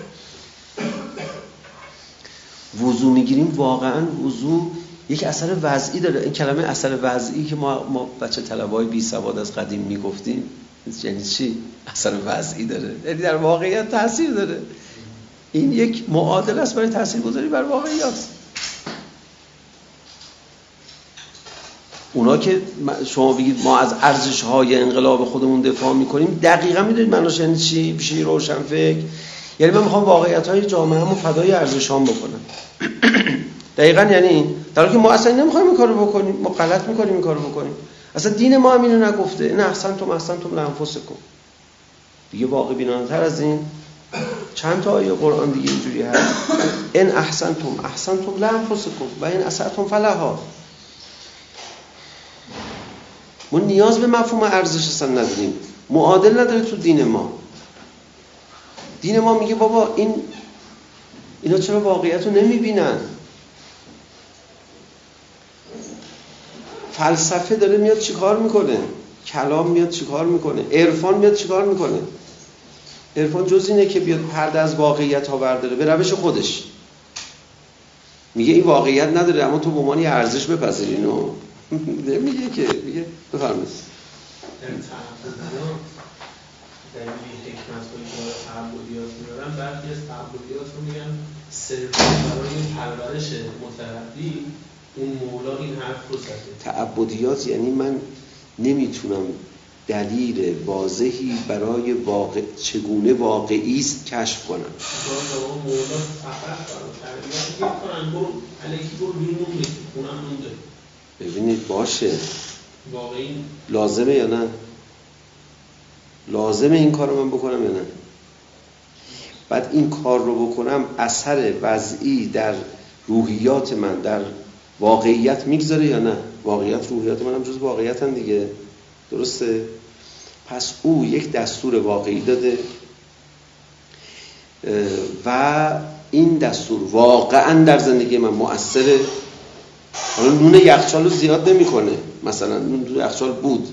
Speaker 1: وضو میگیریم، واقعا وضو یک اثر وضعی داره. این کلمه اثر وضعی که ما ما بچه طلبای بی سواد از قدیم میگفتیم یعنی چی؟ اثر وضعی داره، یعنی در واقعیت تاثیر داره. این یک معادله است برای تاثیرگذاری بر واقعیت. اونا که شما بگید ما از ارزش‌های انقلاب خودمون دفاع می‌کنیم، دقیقاً می‌دونید معناش یعنی چی؟ میشه روشن فکر. یعنی من می‌خوام واقعیت‌های جامعه‌مو فدای ارزش‌هام بکنم. دقیقاً یعنی این. در حالی که ما اصلا نمی‌خوایم این کارو بکنیم، ما غلط می‌کنیم این کارو بکنیم. اصلا دین ما هم اینو نگفته. نه احسنتم احسنتم لانفسکم. دیگه واقع بینانه‌تر از این چند تا آیه قرآن دیگه اینجوری هست. ان احسنتم احسنتم لانفسکم و ان اسأتم فلها. ما نیاز به مفهوم ارزش اصلا نداریم. معادل نداره تو دین ما. دین ما میگه بابا این اینا چرا واقعیت رو نمیبینن؟ فلسفه داره میاد چیکار میکنه؟ کلام میاد چیکار میکنه؟ عرفان میاد چیکار میکنه؟ عرفان جز اینه که بیاد پرده از واقعیت ها برداره به روش خودش. میگه این واقعیت نداره اما تو به عنوان ارزش بپذیر اینو. میگه که میگه بفرمایید.
Speaker 4: در تعبدیات دلیل حکمت‌هایی که تعبدیات میارن، برخی از تعبدیات رو میگن صرفاً برای پرورش متربی اون مولا این حرف رو زده.
Speaker 1: تعبدیات یعنی من نمیتونم دلیل واضحی برای واقع چگونه واقعی است کشف کنم.
Speaker 4: اون مولا فقط برای تربیت میکنن برو علیکی برو بیرون میگه اونم مونده.
Speaker 1: ببینید باشه
Speaker 4: واقعی
Speaker 1: لازمه یا نه؟ لازمه این کار رو من بکنم یا نه؟ بعد این کار رو بکنم اثر وضعی در روحیات من در واقعیت میگذاره یا نه؟ واقعیت روحیات من هم جز واقعیت هم دیگه، درسته؟ پس او یک دستور واقعی داده و این دستور واقعا در زندگی من مؤثره. حالا نون یخچال رو زیاد نمی‌کنه، مثلا نون تو یخچال بود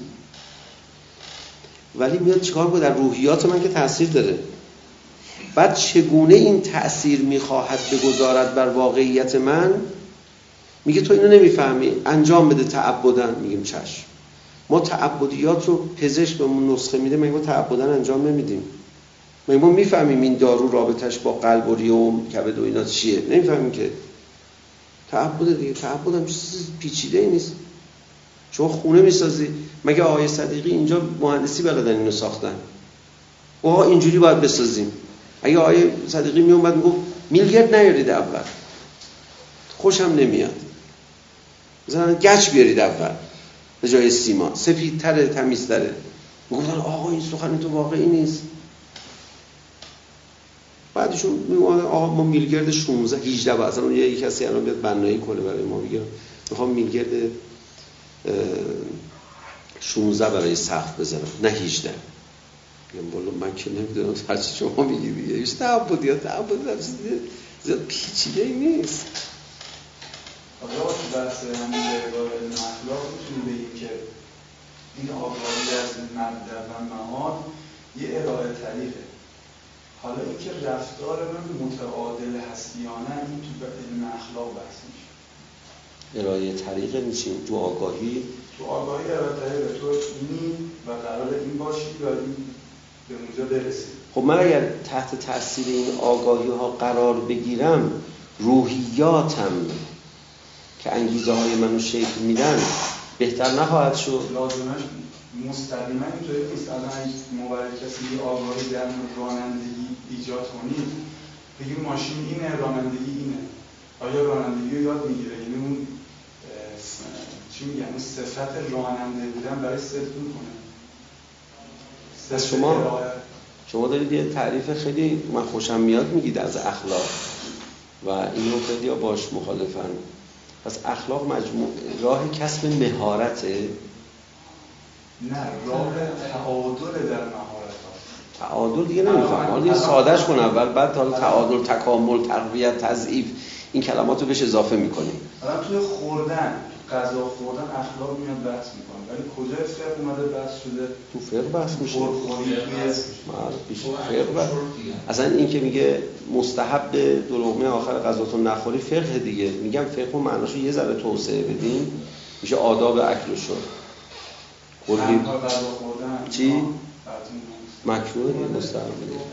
Speaker 1: ولی میاد چیکار کنه؟ در روحیات من که تأثیر داره. بعد چگونه این تأثیر میخواهد بگذارد بر واقعیت من؟ میگه تو اینو نمیفهمی انجام بده تعبدن. میگیم چشم. ما تعبدیات رو پزشک بهمون نسخه میده، مگه ما تعبدن انجام نمیدیم؟ مگه ما میفهمیم این دارو رابطش با قلب و ریه و کبد و اینا چیه؟ نمیفهمیم که. تعبد دیگه، تعبد هم چیز پیچیده ای نیست. شما خونه میسازی، مگه آقای صدیقی اینجا مهندسی بلدن اینو ساختن؟ اوها اینجوری باید بسازیم. اگه آقای صدیقی میومد میگفت میلگرد نیارید اول، خوشم نمیاد، مثلا گچ بیارید اول به جای سیمان، سفیدتره تمیزتره، میگفتن آقا این سخن تو واقعی نیست. بعدشون میگفتن آقا ما میلگرد شانزده هجده مثلا یه کسی الان بیاد بنایی کنه برای ما، میگه میخوام میلگرد شانزده برای سقف بزنم نه هجده. میگم والا من که نمیدونم هرچی شما میگی دیگه. هیچ تعبدیات تعبدیات زیاد پیچیده ای نیست.
Speaker 7: حالا تو بحث همین جایگاه علم اخلاق میتونیم بگیم که این آگاهی از مبدأ و معاد یه ارائه طریقه. حالا اینکه رفتار من متعادل هست یا نه این تو علم اخلاق بحث میشه.
Speaker 1: ارائه طریقه میشیم تو آگاهی.
Speaker 7: تو آگاهی ارائه طریقه تو اینی و قرار این باشی و این به اونجا برسی.
Speaker 1: خب من اگر تحت تاثیر این آگاهی ها قرار بگیرم، روحیاتم که انگیزه های منو شکل میدن بهتر نخواهد شد.
Speaker 7: لازمش مستقیما اینطوری نیست. الان موارد کسی آگاهی در رانندگی ایجاد کنید، بگیم ماشین اینه، رانندگی اینه، آیا رانندگی رو یاد میگیره؟ یعنی اون چی میگن اون صفت راننده بودن برای صدق میکنه.
Speaker 1: از شما شما دارید یه تعریف خیلی من خوشم میاد میگید از اخلاق و اینو خیلی ها باش مخالفن. پس اخلاق مجموع راه کسب مهارته؟
Speaker 7: نه، راه تعادل در مهارت هاست.
Speaker 1: تعادل دیگه نمیفهم. حالا این سادهش کن اول، بعد حالا تعادل، تکامل، تقویت، تضعیف این کلمات رو بهش اضافه میکنیم.
Speaker 7: الان توی خوردن، غذا خوردن اخلاق میاد بحث میکنه، ولی کجای فقه اومده بحث شده؟
Speaker 1: تو فقه بحث میشه.
Speaker 7: خورخوری
Speaker 1: فقه بحث. اصلا این که میگه مستحب دو لقمه آخر غذاتون نخوری فقه دیگه. میگم فقه رو معناشو یه ذره توسعه بدیم، میشه آداب اکل و شرب.
Speaker 7: تنها غذا خوردن.
Speaker 1: چی؟ مکروه نیست، مستحب نیست.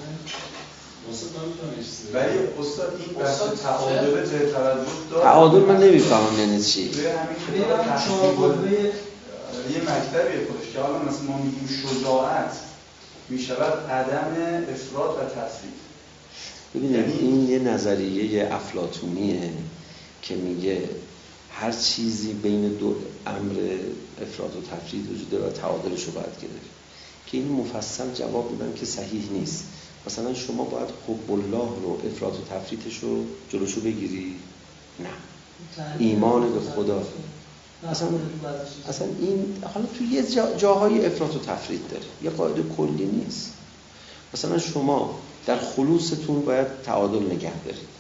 Speaker 7: ولی استاد این بحث تعادل جای توجه داره.
Speaker 1: تعادل من نمیفهمم یعنی چی.
Speaker 7: به همین که یه مکتبیه خودش که حالا مثلا ما میگیم شجاعت میشود عدم افراط و تفریط.
Speaker 1: ببینید این یه نظریه افلاطونیه که میگه هر چیزی بین دو امر افراط و تفریط وجود داره و تعادلش رو باید گرفت، که این مفصل جواب میدن که صحیح نیست. مثلا شما باید حب الله رو افراط و تفریطش رو جلوشو بگیری؟ نه. ایمان به خدا اصلا اصلا این حالا تو یه جا جاهای افراط و تفریط داره، یه قاعده کلی نیست. مثلا شما در خلوصتون باید تعادل نگه دارید.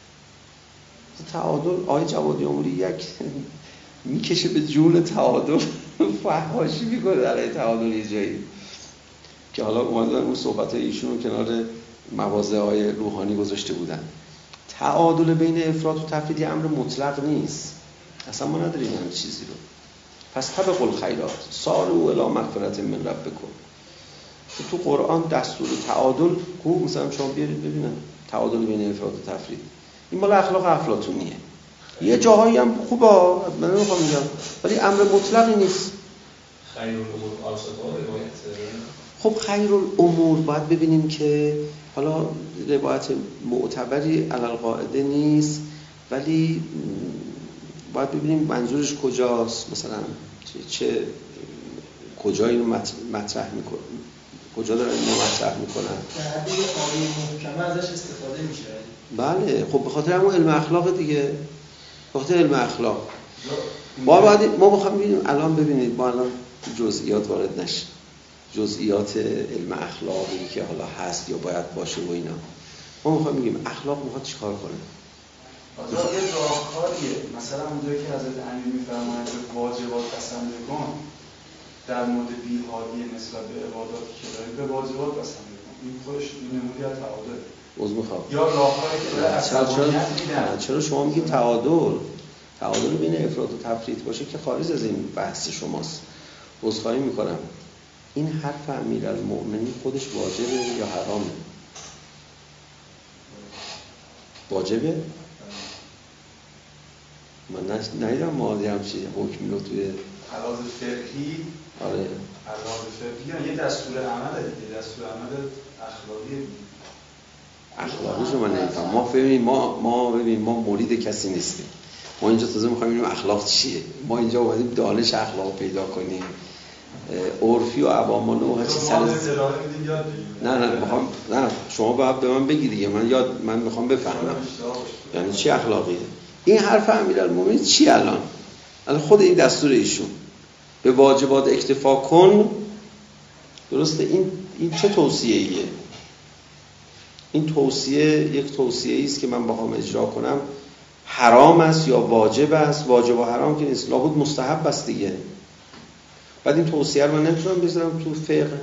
Speaker 1: تعادل آیه جوادی اموری یک میکشه به جون تعادل، فحاشی میکنه در تعادل یه جایی که حالا اومدن اون صحبت‌های ایشون رو کنار مواضع‌های روحانی گذاشته بودن. تعادل بین افراط و تفریط یه امر مطلق نیست، اصلا ما نداریم همین چیزی رو. پس طبق الخیرات سارعوا الی مغفرة من ربکم، تو قرآن دستور تعادل کو، مثلا شما بیارید ببینن تعادل بین افراط و تفریط، این مال اخلاق افلاطونیه. یه جاهایی هم خوبه، من نمیخوام میگم، ولی امر مطلقی نیست.
Speaker 2: خیر الامور اوسطها روایت.
Speaker 1: خب خیر الامور باید ببینیم که حالا روایت معتبری علی القاعده نیست، ولی باید ببینیم منظورش کجاست، مثلا چه, چه کجا اینو مطرح میکنه، کجا دارن اینو مطرح میکنن.
Speaker 5: در حد یه آیه محکمه ازش استفاده میشه.
Speaker 1: بله خب به خاطر همون علم اخلاق دیگه، به خاطر علم اخلاق ما باید ما بخوام ببینیم الان ببینید ما الان جزئیات وارد نشیم، جزئیات علم اخلاقی که حالا هست یا باید باشه و اینا، ما میخوایم بگیم اخلاق میخواد چیکار کنه.
Speaker 7: آزاد یه راهکاریه، مثلا اونجایی که حضرت امیر میفرمایند که واجبات قسم بکن در مورد بی‌حالی نسبت به عباداتی که داری، به واجبات قسم بکن، این خودش نمودی از تعادل.
Speaker 1: عذر میخوام.
Speaker 7: یا راهکاری که داره عصبانیت میدن.
Speaker 1: چرا شما میگید تعادل؟ تعادل بین افراط و تفریط باشه که خارج از این بحث شماست. عذرخواهی میکنم. این حرف امیرالمؤمنین خودش واجبه یا حرامه؟ واجبه؟ من ندیدم مالی همچی حکمی رو توی
Speaker 7: علاوه فقهی.
Speaker 1: آره
Speaker 7: علاوه فقهی یه دستور عمله دیگه، دستور عمل اخلاقی.
Speaker 1: اخلاقیشو من نمیفهم. ما ببینیم ما ما ببینیم ما مرید کسی نیستیم. ما اینجا تازه میخوایم ببینیم اخلاق چیه. ما اینجا اومدیم دانش اخلاق پیدا کنیم. عرفی و عوامانه و هر چی سر نه نه میخوام نه شما باید به من بگی دیگه، من یاد من میخوام بفهمم یعنی چی اخلاقیه. این حرف امیرالمومنین چی الان؟ الان خود این دستور ایشون به واجبات اکتفا کن، درسته؟ این این چه توصیه‌ایه؟ این توصیه یک توصیه‌ای است که من بخوام اجرا کنم حرام است یا واجب است؟ واجب و حرام که نیست، لابد مستحب است دیگه. بعد این توصیه رو من نمیتونم بذارم تو فقه.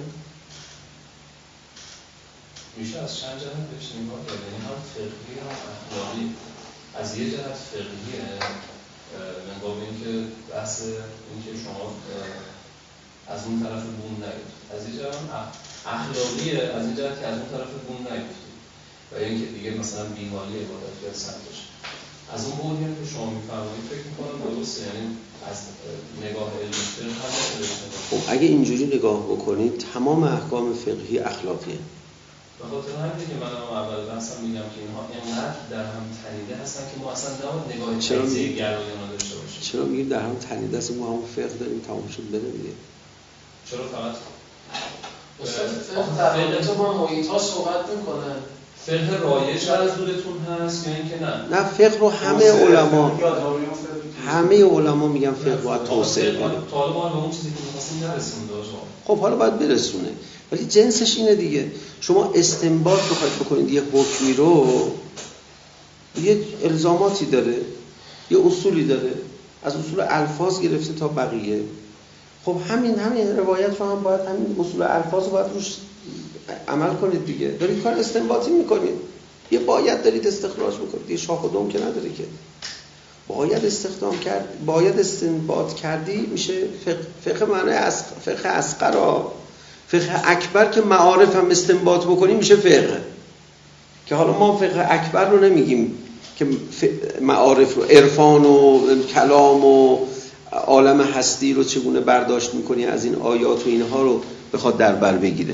Speaker 2: میشه از چند جهت بهش نگاه کرد، یعنی هم فقهی هم اخلاقی. از یه جهت فقهیه نگاه به اینکه بحث اینکه شما از اون طرف بون نگید، از یه جهت اخلاقیه از یه جهت که از اون طرف بون نگید و اینکه دیگه مثلا بیماری عبادتی از سمتش. از اون بودی هم که شما میفرمایید فکر میکنم درسته، یعنی از نگاه علمی فقه هم.
Speaker 1: خب اگه اینجوری نگاه بکنید تمام احکام فقهی اخلاقیه.
Speaker 2: به خاطر همینه که من اول بحثم میگم که اینها اینقدر در هم تنیده هستن که ما اصلا نباید نگاه تجزیه گرایانه داشته باشیم.
Speaker 1: چرا میگیم در هم تنیده است؟ ما هم فقه داریم تمام شد بره دیگه.
Speaker 2: چرا فقط
Speaker 3: استاد فقه در تو با محیط‌ها صحبت میکنه.
Speaker 2: فقه رایج از دورتون هست یا اینکه نه؟
Speaker 1: نه فقه رو همه علما همه علما میگن فقه باید توسعه کنه.
Speaker 2: طالبان به اون چیزی که می‌خواستیم نرسیم داشت.
Speaker 1: خب حالا باید برسونه. ولی جنسش اینه دیگه. شما استنباط بخواید بکنید یک حکمی رو، یک الزاماتی داره، یه اصولی داره، از اصول الفاظ گرفته تا بقیه. خب همین همین روایت رو هم باید همین اصول الفاظ رو باید روش عمل کنید دیگه. دارید کار استنباطی میکنید، یه باید دارید استخراج میکنید، یه شاخ و دم که نداره که. باید استخدام کرد، باید استنباط کردی میشه فقه. فقه معنی از فقه اصغر. فقه اکبر که معارف هم استنباط بکنیم میشه فقه، که حالا ما فقه اکبر رو نمیگیم که معارف رو، عرفان و کلام و عالم هستی رو چگونه برداشت میکنی از این آیات و اینها رو بخواد در بر بگیره،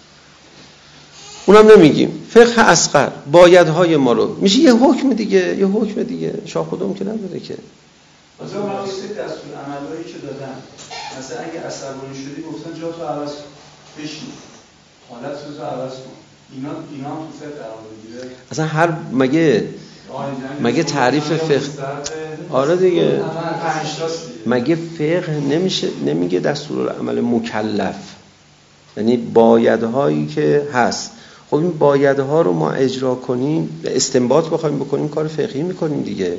Speaker 1: اونم نمیگیم. فقه اصغر بایدهای ما رو میشه یه حکم دیگه، یه حکم دیگه شاه خودم که نداره که
Speaker 7: مثلا ما یه سری دستور عملایی که دادن، مثلا اگه عصبانی شدی گفتن جا تو عوض کن، بشین، حالت رو عوض کن، اینا اینا هم تو فقه قرار بگیره.
Speaker 1: اصلا هر مگه مگه تعریف فقه، آره دیگه، مگه فقه نمیشه نمیگه دستورالعمل مکلف، یعنی بایدهایی که هست. خب این بایدها رو ما اجرا کنیم، استنباط بخوایم بکنیم کار فقهی میکنیم دیگه.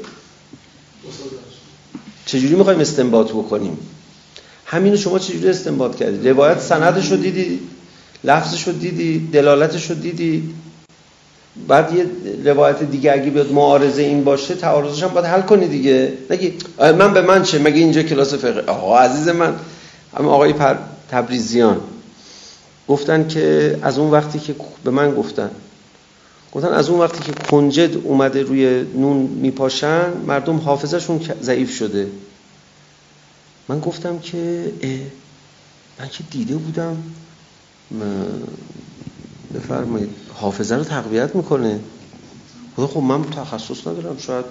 Speaker 1: چجوری میخوایم استنباط بکنیم؟ همینو شما چجوری استنباط کردید؟ روایت سندش رو دیدید، لفظش رو دیدید، دلالتش رو دیدید، بعد یه روایت دیگه اگه بیاد معارضه این باشه تعارضش هم باید حل کنی دیگه. نگی من به من چه، مگه اینجا کلاس فقه؟ آقا عزیز من، هم آقای تبریزیان گفتن که از اون وقتی که به من گفتن گفتن از اون وقتی که کنجد اومده روی نون میپاشن مردم حافظه‌شون ضعیف شده. من گفتم که من که دیده بودم بفرمایید حافظه رو تقویت میکنه. خب من تخصص ندارم، شاید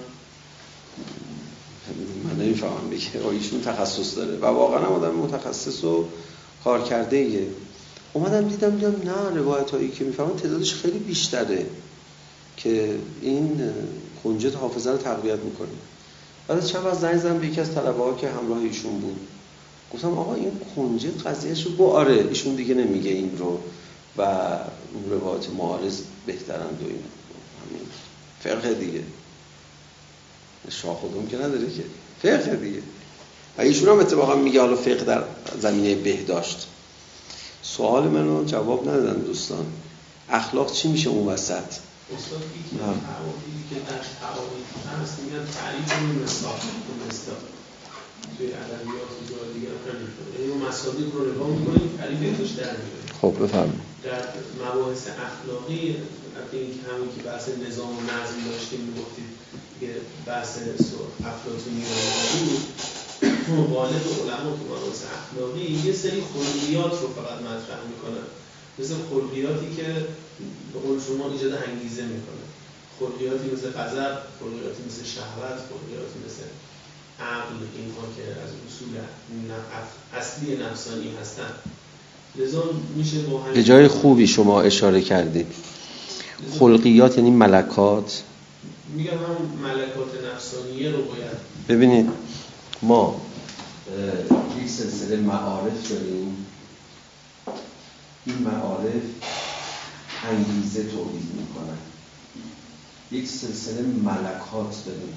Speaker 1: من نمیفهمم دیگه، ایشون تخصص داره و واقعا هم آدم متخصص و کار کرده ایه. اومدم دیدم دیدم نه، روایت هایی که میفهمم تعدادش خیلی بیشتره که این کنجد حافظه رو تقویت میکنه. بعد چند وقت زنگ زدم به یکی از طلبه ها که همراه ایشون بود، گفتم آقا این کنجد قضیهش رو گو آره ایشون دیگه نمیگه این رو و اون روایت معارض بهترند و این همین فقه دیگه، شاه خودم که نداره که فقه دیگه. و ایشون هم اتفاقا میگه حالا فقه در زمینه بهداشت. سوال منو جواب ندادن دوستان، اخلاق چی میشه اون وسط؟
Speaker 4: استاد یکی از تعاریفی که در تعاریف هست میگن تعریف مصداق مصداق توی ادبیات و جای دیگه خیلی شده، این مصادیق رو نگاه می‌کنیم تعریفش در میاد.
Speaker 1: خب بفرمایید.
Speaker 4: در مباحث اخلاقی البته این که همین که بحث نظام و نظم داشتیم میگفتید که بحث افلاطونی بود، غالب علما تو مباحث اخلاقی یه سری خلقیات رو فقط مطرح میکنن، مثل خلقیاتی که به قول شما ایجاد انگیزه میکنه، خلقیاتی مثل غضب، خلقیاتی مثل شهوت، خلقیاتی مثل عقل، اینها که از اصول اصلی نفسانی هستن. لذا میشه با همین
Speaker 1: به جای خوبی شما اشاره کردید. خلقیات یعنی ملکات،
Speaker 4: میگم هم ملکات نفسانیه رو باید
Speaker 1: ببینید. ما یک سلسله معارف داریم، این معارف انگیزه تولید میکنن. یک سلسله ملکات داریم،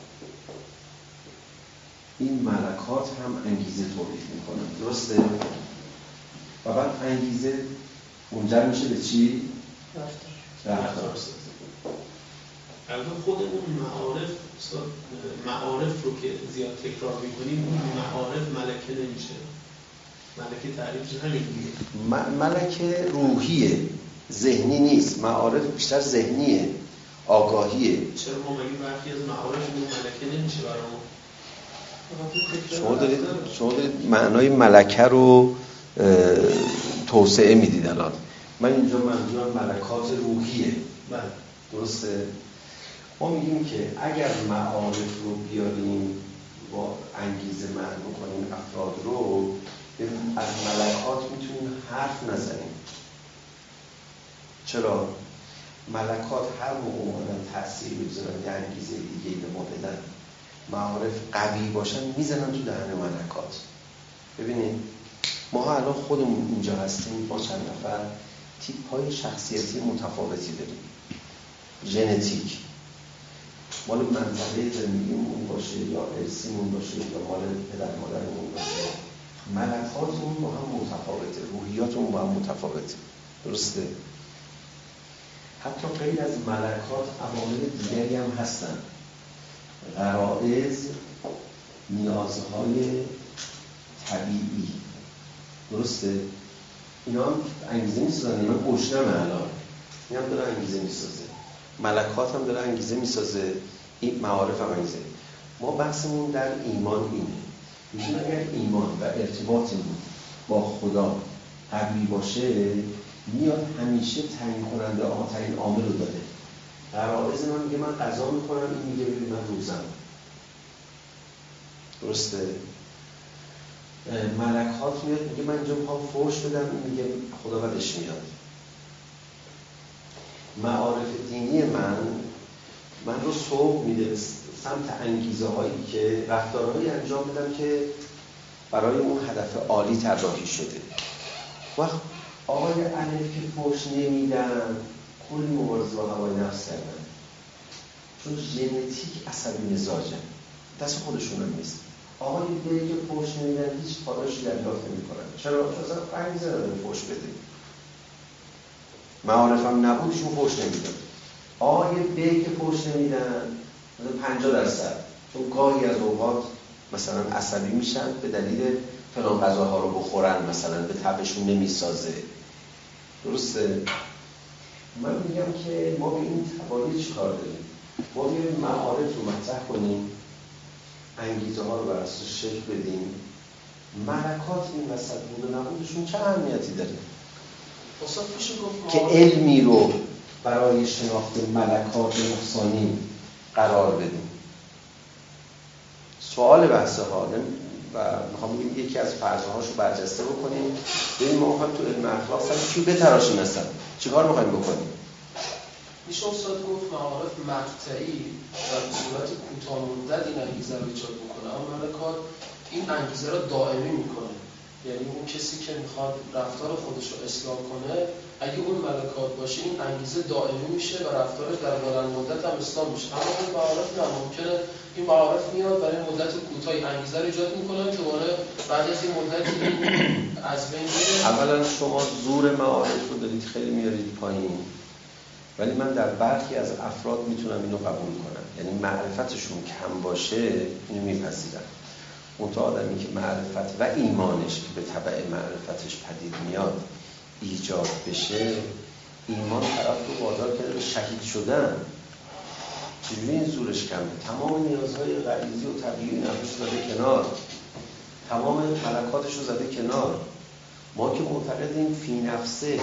Speaker 1: این ملکات هم انگیزه تولید میکنن، درسته؟ و بعد انگیزه منجر میشه به چی؟ رفتار.
Speaker 4: البته خود اون معارف معارف رو که زیاد تکرار میکنیم، اون معارف ملکه نمیشه. ملکه تعریفش همین دیگه،
Speaker 1: ملکه روحیه، ذهنی نیست. معارف بیشتر ذهنیه، آگاهیه.
Speaker 4: چرا ما مگه برخی از معارف اون ملکه نمیشه برامون؟
Speaker 1: شما دارید شما دارید معنای ملکه رو توسعه میدید. الان من اینجا منظورم ملکات روحیه.
Speaker 4: بله
Speaker 1: درسته؟ ما میگیم که اگر معارف رو بیاریم با انگیزه معنی کنیم افراد رو، از ملکات میتونیم حرف نزنیم. چرا؟ ملکات هر موقع اومدن تأثیر بگذارن یه انگیزه دیگه به ما بدن، معارف قوی باشن، میزنن تو دهن ملکات. ببینید ما الان خودمون اینجا هستیم با چند نفر تیپ های شخصیتی متفاوتی داریم، ژنتیک، مال منطقه زندگیمون باشه یا ارثیمون باشه یا مال پدر مادرمون باشه، ملکاتمون با هم متفاوته، روحیاتمون با هم متفاوته، درسته؟ حتی غیر از ملکات عوامل دیگری هم هستن، غرائز، نیازهای طبیعی، درسته؟ اینا هم انگیزه میسازن. من گشنمه الان، این هم داره انگیزه میسازه، ملکات هم داره انگیزه میسازه، این معارف هم انگیزه. ما بحثمون در ایمان اینه، میگیم اگر ایمان و ارتباطمون با خدا قوی باشه، میاد همیشه تعیین کننده آخرین عامل رو داره. در عارض من میگه من قضا میکنم، این میگه ببین من روزم. درسته؟ ملکات میاد میگه من اینجا میخوام فحش بدم، این میگه خدا بدش میاد. معارف دینی من من رو سوق میده سمت انگیزه هایی که رفتارهایی انجام بدم که برای اون هدف عالی طراحی شده. وقت آقای الف که فحش نمیدن، کلی مبارزه با هوای نفس کردن، چون ژنتیک عصبی مزاجن، دست خودشون هم نیست. آقای بیایی که فحش نمیدن هیچ پاداشی دریافت نمی‌کنن. چرا؟ چون اصلا انگیزه نداره فحش بده. معارف هم نبودشون فحش نمیدن. آقای بیایی که فحش نمیدن پنجاه درصد، چون گاهی از اوقات مثلا عصبی میشن به دلیل فلان غذاها رو بخورن، مثلا به طبعشون نمیسازه. درسته؟ من میگم که ما به این تبایی چی کار داریم؟ ما بیاییم معارف رو مطرح کنیم، انگیزه ها رو بر اساس شکل بدیم. ملکات این وسط بود و نبودشون چه اهمیتی داره؟ که علمی رو برای شناخت ملکات نقصانی قرار بدیم. سوال بحث حالا و میخوام بگیم یکی از فرض‌هاش رو برجسته بکنیم. ببین ما میخوایم تو علم اخلاق سر کیو بتراشیم، مثلا چیکار میخوایم بکنیم؟
Speaker 3: میشه استاد گفت معارف مقطعی در صورت کوتاه مدت این انگیزه رو ایجاد بکنه، اما ملکات این انگیزه رو دائمی میکنه. یعنی اون کسی که میخواد رفتار خودش رو اصلاح کنه، اگه اون ملکات باشه این انگیزه دائمی میشه و رفتارش در بلند مدت هم اصلاح میشه. اما این معارف نه، ممکنه این معارف میاد برای مدت کوتاهی انگیزه رو ایجاد میکنه که دوباره بعد از این مدت از بین میره.
Speaker 1: اولا شما زور معارف رو دارید خیلی میارید پایین، ولی من در برخی از افراد میتونم اینو قبول کنم. یعنی معرفتشون کم باشه اینو میپذیرم. اون تا آدمی که معرفت و ایمانش که به تبع معرفتش پدید میاد ایجاد بشه، ایمان طرف رو وادار کرده به شهید شدن. چجوری این زورش کمه؟ تمام نیازهای غریزی و طبیعی نفسش زده کنار، تمام ملکاتش رو زده کنار. ما که معتقدیم فی نفسه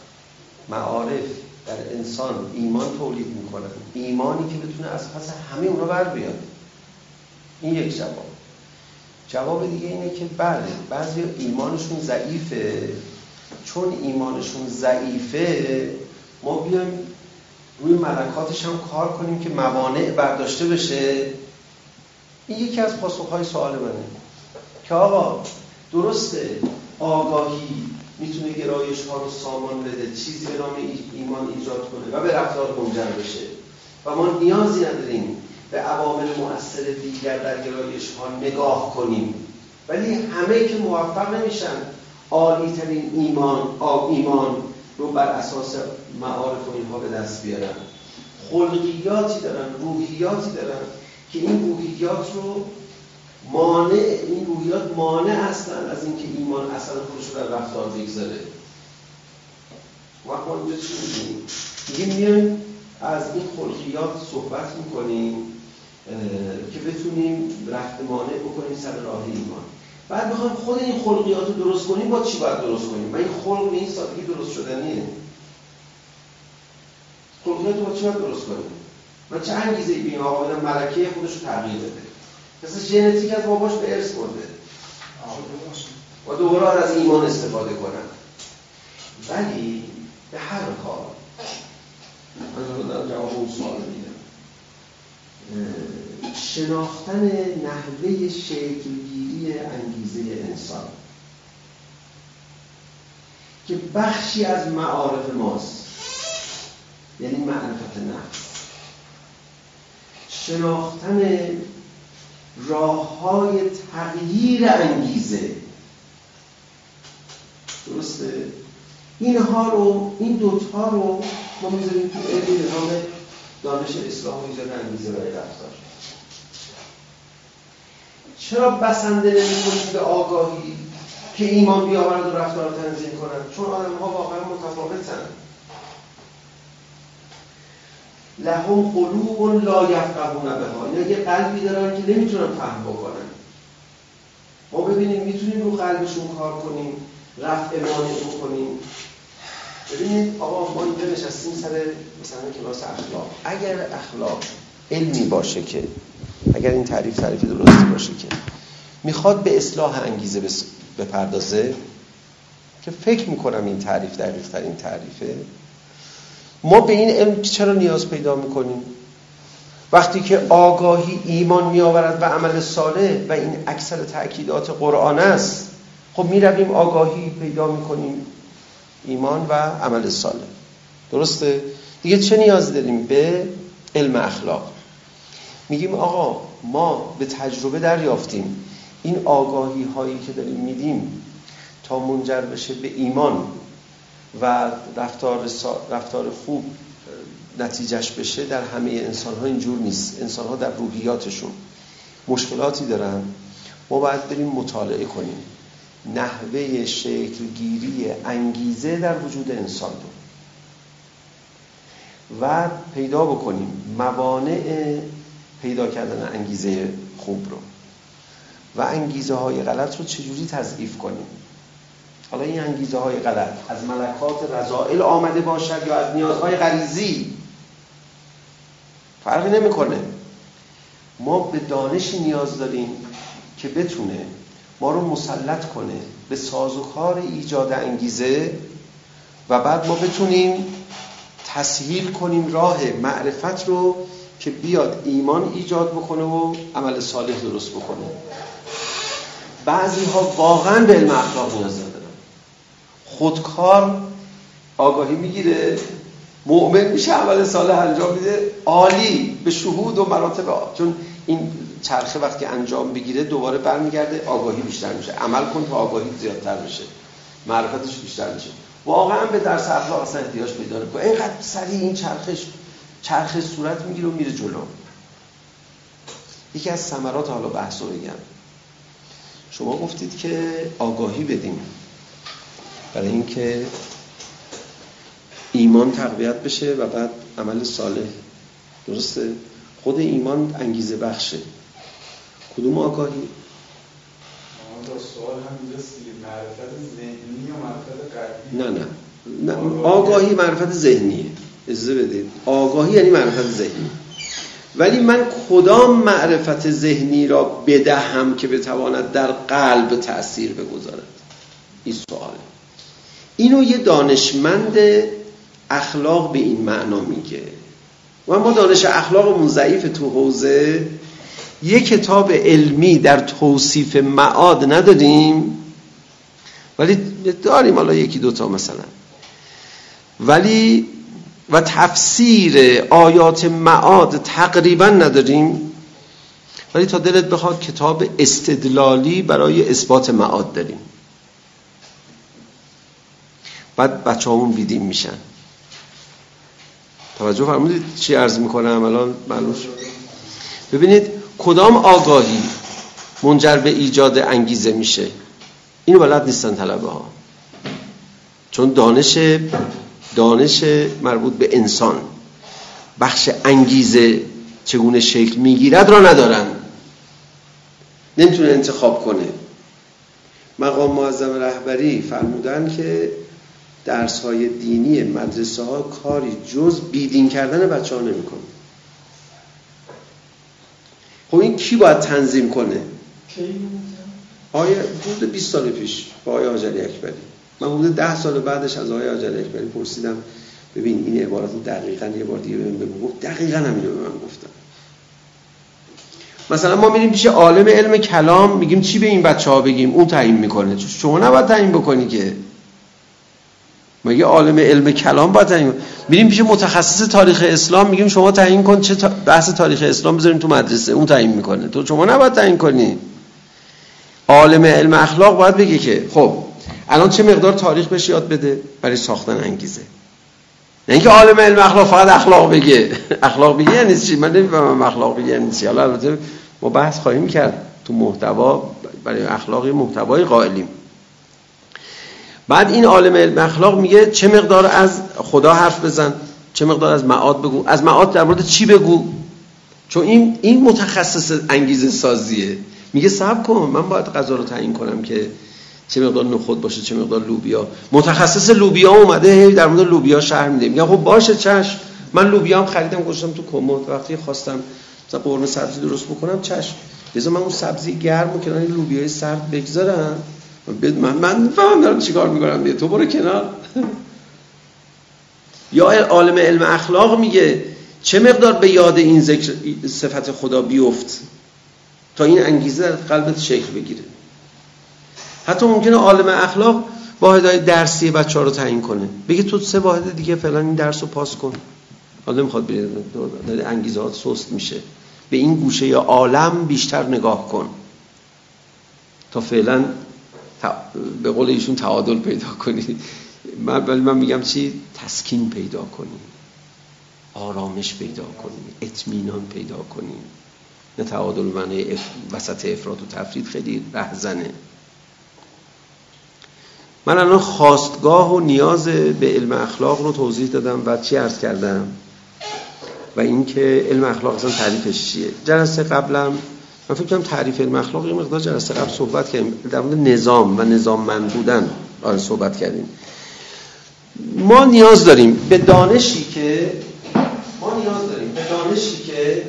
Speaker 1: معارف در انسان ایمان تولید میکنن، ایمانی که بتونه از پس همه اونا بر بیاد. این یک جواب. جواب دیگه اینه که بله بعضی ایمانشون ضعیفه، چون ایمانشون ضعیفه ما بیایم روی ملکاتش هم کار کنیم که موانع برداشته بشه. این یکی از پاسخهای سوال منه که آقا درسته آگاهی میتونه گرایش ها رو سامان بده، چیزی به نام ایمان ایجاد کنه و به رفتار منجر بشه و ما نیازی نداریم به عوامل مؤثر دیگر در گرایش ها نگاه کنیم. ولی همه که موفق نمیشن عالی ترین ایمان آب ایمان رو بر اساس معارف و اینها به دست بیارن. خلقیاتی دارن، روحیاتی دارن که این روحیات رو مانع این روحیات مانع هستن از اینکه ایمان اثر خودش رو در رفتار بگذاره. وقت ما اینجا چی میگیم؟ میگیم میایم از این خلقیات صحبت میکنیم که بتونیم رفت مانع بکنیم سر راه ایمان. بعد میخوایم خود این خلقیات رو درست کنیم. با چی باید درست کنیم؟ و این خلق به این سادگی درست شدنیه. خلقیات رو با چی باید درست کنیم؟ من چه انگیزه‌ای به این آقا بدم ملکه خودش رو تغییر بده؟ مثل ژنتیک از باباش به ارث برده و دوباره از ایمان استفاده کنن. ولی به هر حال من دارم جواب اون سوال میدم. شناختن نحوه شکلگیری انگیزه انسان که بخشی از معارف ماست، یعنی معرفت نفس، شناختن راه‌های تغییر انگیزه، درسته؟ اینها رو این دوتا رو ما میذاریم تو علم نظام دانش اسلام و ایجاد انگیزه برای رفتار. چرا بسنده نمی‌کنیم به آگاهی که ایمان بیاورد و رفتار را تنظیم کند، چون آدم‌ها واقعا متفاوتن. لهم قلوب لا یفقهون بها، اینا یه قلبی دارن که نمیتونن فهم بکنن. ما ببینیم میتونیم رو قلبشون کار کنیم، رفع مانع بکنیم. ببینید آقا ما اینجا نشستیم سر مثلا کلاس اخلاق. اگر اخلاق علمی باشه که اگر این تعریف تعریف درستی باشه که میخواد به اصلاح انگیزه بپردازه، که فکر میکنم این تعریف دقیق ترین تعریفه، ما به این علم چرا نیاز پیدا میکنیم؟ وقتی که آگاهی ایمان میآورد و عمل صالح و این اکثر تأکیدات قرآن است، خب میرویم آگاهی پیدا میکنیم، ایمان و عمل صالح. درسته؟ دیگه چه نیاز داریم به علم اخلاق؟ میگیم آقا ما به تجربه دریافتیم این آگاهی هایی که داریم میدیم تا منجر بشه به ایمان و رفتار رفتار خوب نتیجهش بشه، در همه انسان ها اینجور نیست. انسان ها در روحیاتشون مشکلاتی دارن. ما باید بریم مطالعه کنیم نحوه شکلگیری انگیزه در وجود انسان رو و پیدا بکنیم موانع پیدا کردن انگیزه خوب رو و انگیزه های غلط رو چجوری تضعیف کنیم. حالا این انگیزه های غلط از ملکات رذائل آمده باشد یا از نیازهای غریزی فرقی نمیکنه. ما به دانشی نیاز داریم که بتونه ما رو مسلط کنه به سازوکار ایجاد انگیزه و بعد ما بتونیم تسهیل کنیم راه معرفت رو که بیاد ایمان ایجاد بکنه و عمل صالح درست بکنه. بعضی ها واقعا به علم اخلاق نیاز دارن، خودکار آگاهی میگیره، مؤمن میشه، عمل صالح انجام میده، عالی، به شهود و مراتب آ... چون این چرخه وقتی انجام بگیره دوباره برمیگرده، آگاهی بیشتر میشه، عمل کن تا آگاهی زیادتر بشه، معرفتش بیشتر میشه. واقعا به درس اخلاق اصلا احتیاج پیدا نمیکنه، اینقدر سریع این چرخش چرخه صورت میگیره و میره جلو. یکی از ثمرات، حالا بحثو بگم، شما گفتید که آگاهی بدیم برای اینکه ایمان تقویت بشه و بعد عمل صالح. درسته؟ خود ایمان انگیزه بخشه. کدوم آگاهی؟
Speaker 7: اما تا سوال هم اینجاست دیگه، معرفت ذهنی یا معرفت قلبی؟
Speaker 1: نه نه نه آگاهی معرفت ذهنیه. اجازه بدید، آگاهی یعنی معرفت ذهنی. ولی من کدام معرفت ذهنی را بدهم که بتواند در قلب تأثیر بگذارد؟ این سواله. اینو یه دانشمند اخلاق به این معنا میگه و ما دانش اخلاقمون ضعیف تو حوزه. یه کتاب علمی در توصیف معاد نداریم، ولی داریم حالا یکی دوتا مثلا، ولی و تفسیر آیات معاد تقریبا نداریم، ولی تا دلت بخواد کتاب استدلالی برای اثبات معاد داریم. بعد بچه همون بیدیم میشن. توجه فرمودید چی عرض میکنم الان معلوم شد؟ ببینید کدام آگاهی منجر به ایجاد انگیزه میشه، اینو بلد نیستن طلبه ها، چون دانش دانش مربوط به انسان، بخش انگیزه چگونه شکل میگیرد را ندارن، نمیتونه انتخاب کنه. مقام معظم رهبری فرمودن که درس های دینی مدرسه ها کاری جز بیدین کردن بچه ها نمی کنه. خب این کی باید تنظیم کنه؟ آیا حدود بیست سال پیش با آقای حاجی اکبری، من حدود ده سال بعدش از آقای حاجی اکبری پرسیدم ببین این عبارت دقیقاً یه بار دیگه بهم بگو. گفت دقیقاً همین رو به من گفتن. مثلا ما میریم پیش عالم علم کلام میگیم چی به این بچه‌ها بگیم، اون تعیین میکنه. شما نباید تعیین بکنی که، مگه عالم علم کلام باید تعیین؟ میریم پیش متخصص تاریخ اسلام میگیم شما تعیین کن چه بحث تاریخ اسلام بذاریم تو مدرسه، اون تعیین میکنه، تو شما نباید تعیین کنی. عالم علم اخلاق باید بگه که خب الان چه مقدار تاریخ بهش یاد بده برای ساختن انگیزه. نه اینکه عالم علم اخلاق فقط اخلاق بگه. اخلاق بگه یعنی چی؟ من نمیفهمم اخلاق بگه یعنی چی. حالا البته ما بحث خواهیم کرد تو محتوا، برای اخلاقی محتوای قائلیم. بعد این عالم علم اخلاق میگه چه مقدار از خدا حرف بزن، چه مقدار از معاد بگو. از معاد در مورد چی بگو؟ چون این این متخصص انگیزه سازیه. میگه صبر کن، من باید غذا رو تعیین کنم که چه مقدار نخود باشه، چه مقدار لوبیا. متخصص لوبیا اومده در مورد لوبیا شرح میده. میگه خب باشه چشم، من لوبیام خریدم گذاشتم تو کمد، وقتی خواستم مثلا قرمه سبزی درست بکنم چشم، بذار من اون سبزی گرمو کنار این لوبیای سرد بگذارم، من من فهم دارم چیکار میکنم دیگه، تو برو کنار. یا عالم علم اخلاق میگه چه مقدار به یاد این ذکر صفت خدا بیفت تا این انگیزه در قلبت شکل بگیره. حتی ممکنه عالم اخلاق واحدهای درسی بچه‌ها رو تعیین کنه، بگه تو سه واحد دیگه فعلا این درس رو پاس کن، حالا نمیخواد بره انگیزه‌هات سست میشه، به این گوشه یا عالم بیشتر نگاه کن تا فعلا به قول ایشون تعادل پیدا کنی. من ولی من میگم چی؟ تسکین پیدا کنی، آرامش پیدا کنی، اطمینان پیدا کنی. نه تعادل معنی اف... وسط افراط و تفرید خیلی رهزنه. من الان خواستگاه و نیاز به علم اخلاق رو توضیح دادم و چی عرض کردم و اینکه علم اخلاق اصلا تعریفش چیه. جلسه قبلم من فکر کنم تعریف علم اخلاق یه مقدار جلسه قبل صحبت کردیم، در مورد نظام و نظاممند بودن آره صحبت کردیم. ما نیاز داریم به دانشی که ما نیاز داریم به دانشی که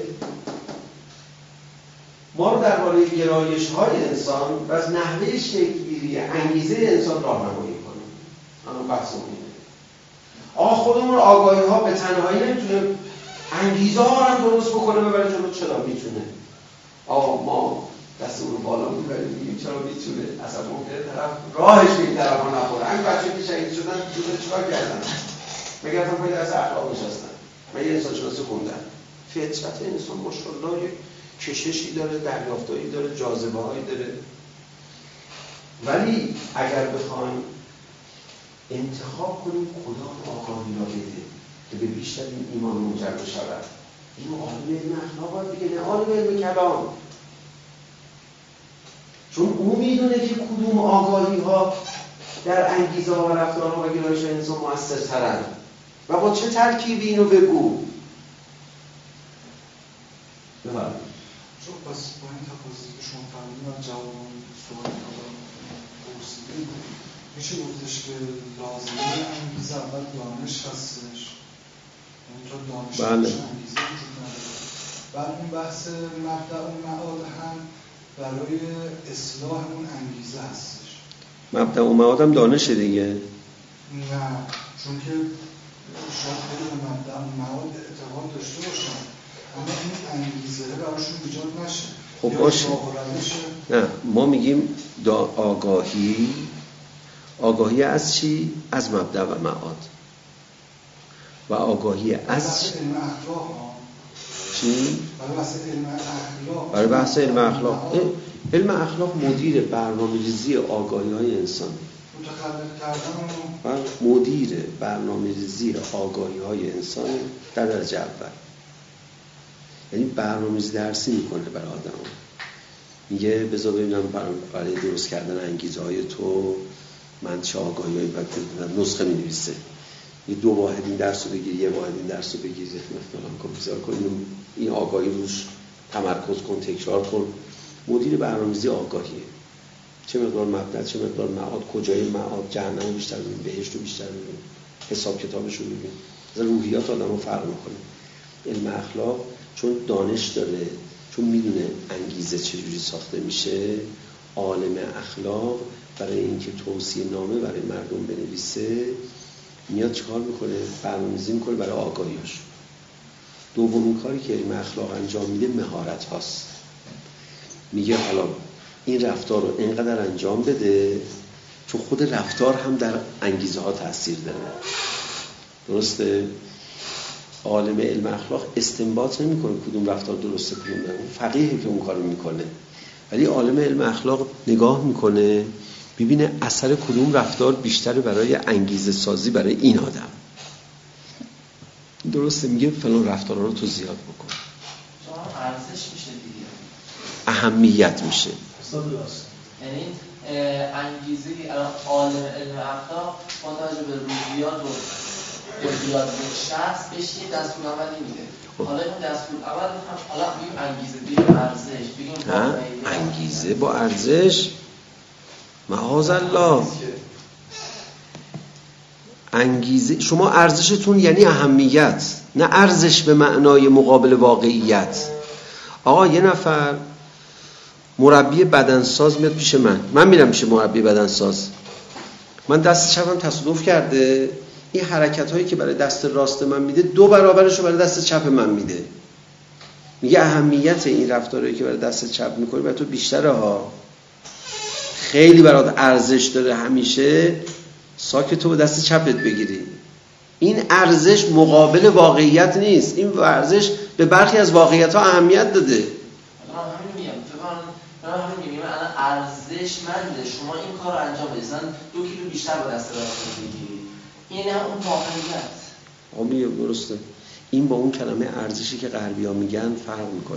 Speaker 1: ما رو درباره گرایش‌های انسان و از نحوه شکل‌گیری انگیزه انسان راهنمایی کنه. الان بحثمون اینه. آقا خودمون آگاهی‌ها به تنهایی نمیتونه انگیزه ها رو درست بکنه ببره جلو. چرا میتونه؟ آقا ما دستمون رو بالا میبریم میگیم چرا میتونه؟ اصلا ممکنه طرف راهش به این طرف ها نخوره. همین بچه که شهید شدن جلو چیکار کردن؟ مگر اصلا پای درس اخلاق نشستن؟ من یه انسان شناسی خوندم. فطرت انسان ماشاءالله یک کششی داره، دریافتایی داره، جاذبه هایی داره. ولی اگر بخوایم انتخاب کنیم کدام آگاهی را بده که به بیشتر این ایمان منجر بشود، اینو عالم علم اخلاق باید بگه، نه عالم علم کلام. چون او میدونه که کدوم آگاهی ها در انگیزه ها و رفتارها و گرایش انسان مؤثرترند و با چه ترکیبی اینو بگو. بفرمایید.
Speaker 8: چون پس با این تفاصیلی که شما فرمودید من جواب سوالی که پرسیدید میشه گفتش که لازمه انگیزه اول دانش هستش، یعنی تا دانش
Speaker 1: بله.
Speaker 8: انگیزه وجود نداره. بعد اون بحث مبدأ و معاد هم برای اصلاح اون انگیزه هستش.
Speaker 1: مبدأ و معاد هم دانشه دیگه.
Speaker 8: نه، چون که شاید خیلی به مبدأ و معاد اعتقاد داشته باشن اما این انگیزه براشون ایجاد نشه.
Speaker 1: خب باشه. نه ما میگیم دا آگاهی آگاهی از چی؟ از مبدأ و معاد. و آگاهی از
Speaker 8: علم اخلاق
Speaker 1: چی؟
Speaker 8: برای بحث علم اخلاق
Speaker 1: برای بحث علم اخلاق علم اخلاق مدیر برنامه‌ریزی آگاهی‌های انسان،
Speaker 8: متخلق کردن
Speaker 1: مدیر برنامه‌ریزی آگاهی‌های انسان در درجه اول. یعنی برنامه‌ریزی درسی میکنه برای آدم‌ها. میگه بذار ببینم برای درست کردن انگیزه‌های تو من چه آگاهی‌هایی باید بدونم، نسخه می‌نویسه. یه دو واحد این درس رو بگیر، یه واحد این درس رو بگیر، مثلا کامپیوتر کن، این آگاهی روش تمرکز کن، تکرار کن. مدیر برنامه‌ریزی آگاهیه. چه مقدار مبدأ، چه مقدار معاد، کجای معاد، جهنم بیشتر ببین، بهشت رو بیشتر ببین، حساب کتابش رو ببین. مثلا روحیات آدمو فرق می‌کنه. علم اخلاق چون دانش داره، چون میدونه انگیزه چجوری ساخته میشه، عالم اخلاق برای اینکه توصیه نامه برای مردم بنویسه میاد چیکار میکنه؟ برنامه‌ریزی میکنه برای آگاهیاش. دومین کاری که علم اخلاق انجام میده مهارت هاست. میگه حالا این رفتار رو اینقدر انجام بده، چون خود رفتار هم در انگیزه ها تاثیر داره. درسته؟ عالم علم اخلاق استنباط نمیکنه کدوم رفتار درسته کدوم نه، فقیهی که اون کارو میکنه. ولی عالم علم اخلاق نگاه میکنه ببینه اثر کدوم رفتار بیشتره برای انگیزه سازی برای این آدم. درسته؟ میگه فلان رفتارا رو تو زیاد بکن،
Speaker 3: ارزش میشه دیگه،
Speaker 1: اهمیت میشه.
Speaker 3: یعنی انگیزه الان عالم علم اخلاق با توجه به روحیات و روحیات شخص بهش یه دستورالعملی میده. حالا این دستورالعمل هم حالا بگیم انگیزه، بگیم ارزش، بگیم واقعیت.
Speaker 1: انگیزه با ارزش معاذ الله. انگیزه شما ارزشتون یعنی اهمیت، نه ارزش به معنای مقابل واقعیت. آقا یه نفر مربی بدنساز میاد پیش من، من میرم پیش مربی بدنساز، من دست چپم تصادف کرده، این حرکت هایی که برای دست راست من میده دو برابرش رو برای دست چپ من میده. میگه اهمیت این رفتاری که برای دست چپ میکنی برای تو بیشتره ها، خیلی برات ارزش داره همیشه ساک تو به دست چپت بگیری. این ارزش مقابل واقعیت نیست، این ارزش به برخی از واقعیت ها اهمیت داده.
Speaker 3: من همین میگم من همین میگم من ارزشمنده شما این کار رو انجام بدید، دو کیلو بیشتر با دست راست بگیرید، این هم اون واقعیت.
Speaker 1: آ میگه درسته. این با اون کلمه ارزشی که غربی‌ها میگن فرق میکنه.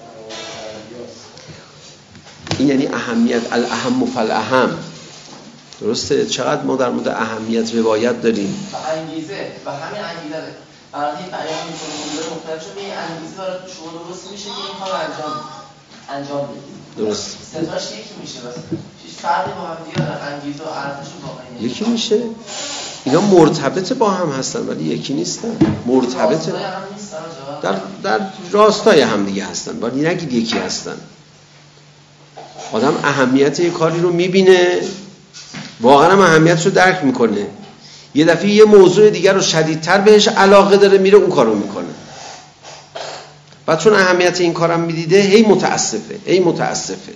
Speaker 1: این یعنی اهمیت، الاهم فالاهم. درسته؟ چقدر ما در مورد اهمیت روایت داریم
Speaker 3: و انگیزه و همین انگیزه برای این بیان می‌کنه مدل مختلف شده این انگیزه برای شما درست میشه که این کار انجام انجام بدید.
Speaker 1: درست.
Speaker 3: ستاش یکی میشه واسه هیچ فرقی با هم دیگه داره، انگیزه و ارزش واقعی
Speaker 1: یکی میشه. اینا مرتبط با هم هستن ولی یکی نیستن. مرتبط در در راستای هم دیگه هستن ولی نگید یکی هستن. آدم اهمیت یک کاری رو میبینه، واقعا هم اهمیتش رو درک میکنه، یه دفعه یه موضوع دیگر رو شدیدتر بهش علاقه داره میره اون کارو میکنه. بعد چون اهمیت این کارم میدیده هی متاسفه هی متاسفه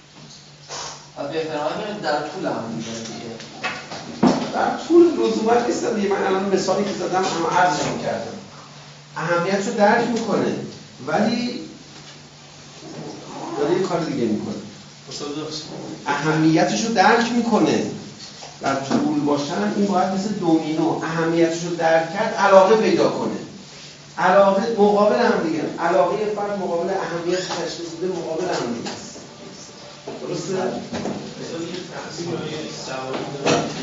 Speaker 3: در طول هم میگه
Speaker 1: در طول لزومت نیست دیگه. من الان مثالی که زدم اما عرضشون کردم اهمیت رو درک میکنه ولی داره یه کار دیگه میکنه. اهمیتش رو درک میکنه در طول باشن این باید مثل دومینو اهمیتش رو درک کرد علاقه پیدا کنه. علاقه مقابل هم دیگه، علاقه فرد مقابل اهمیت تشخیص بده مقابل هم دیگه است. درسته؟
Speaker 4: مثلا یه تحصیل یا یه سواری داره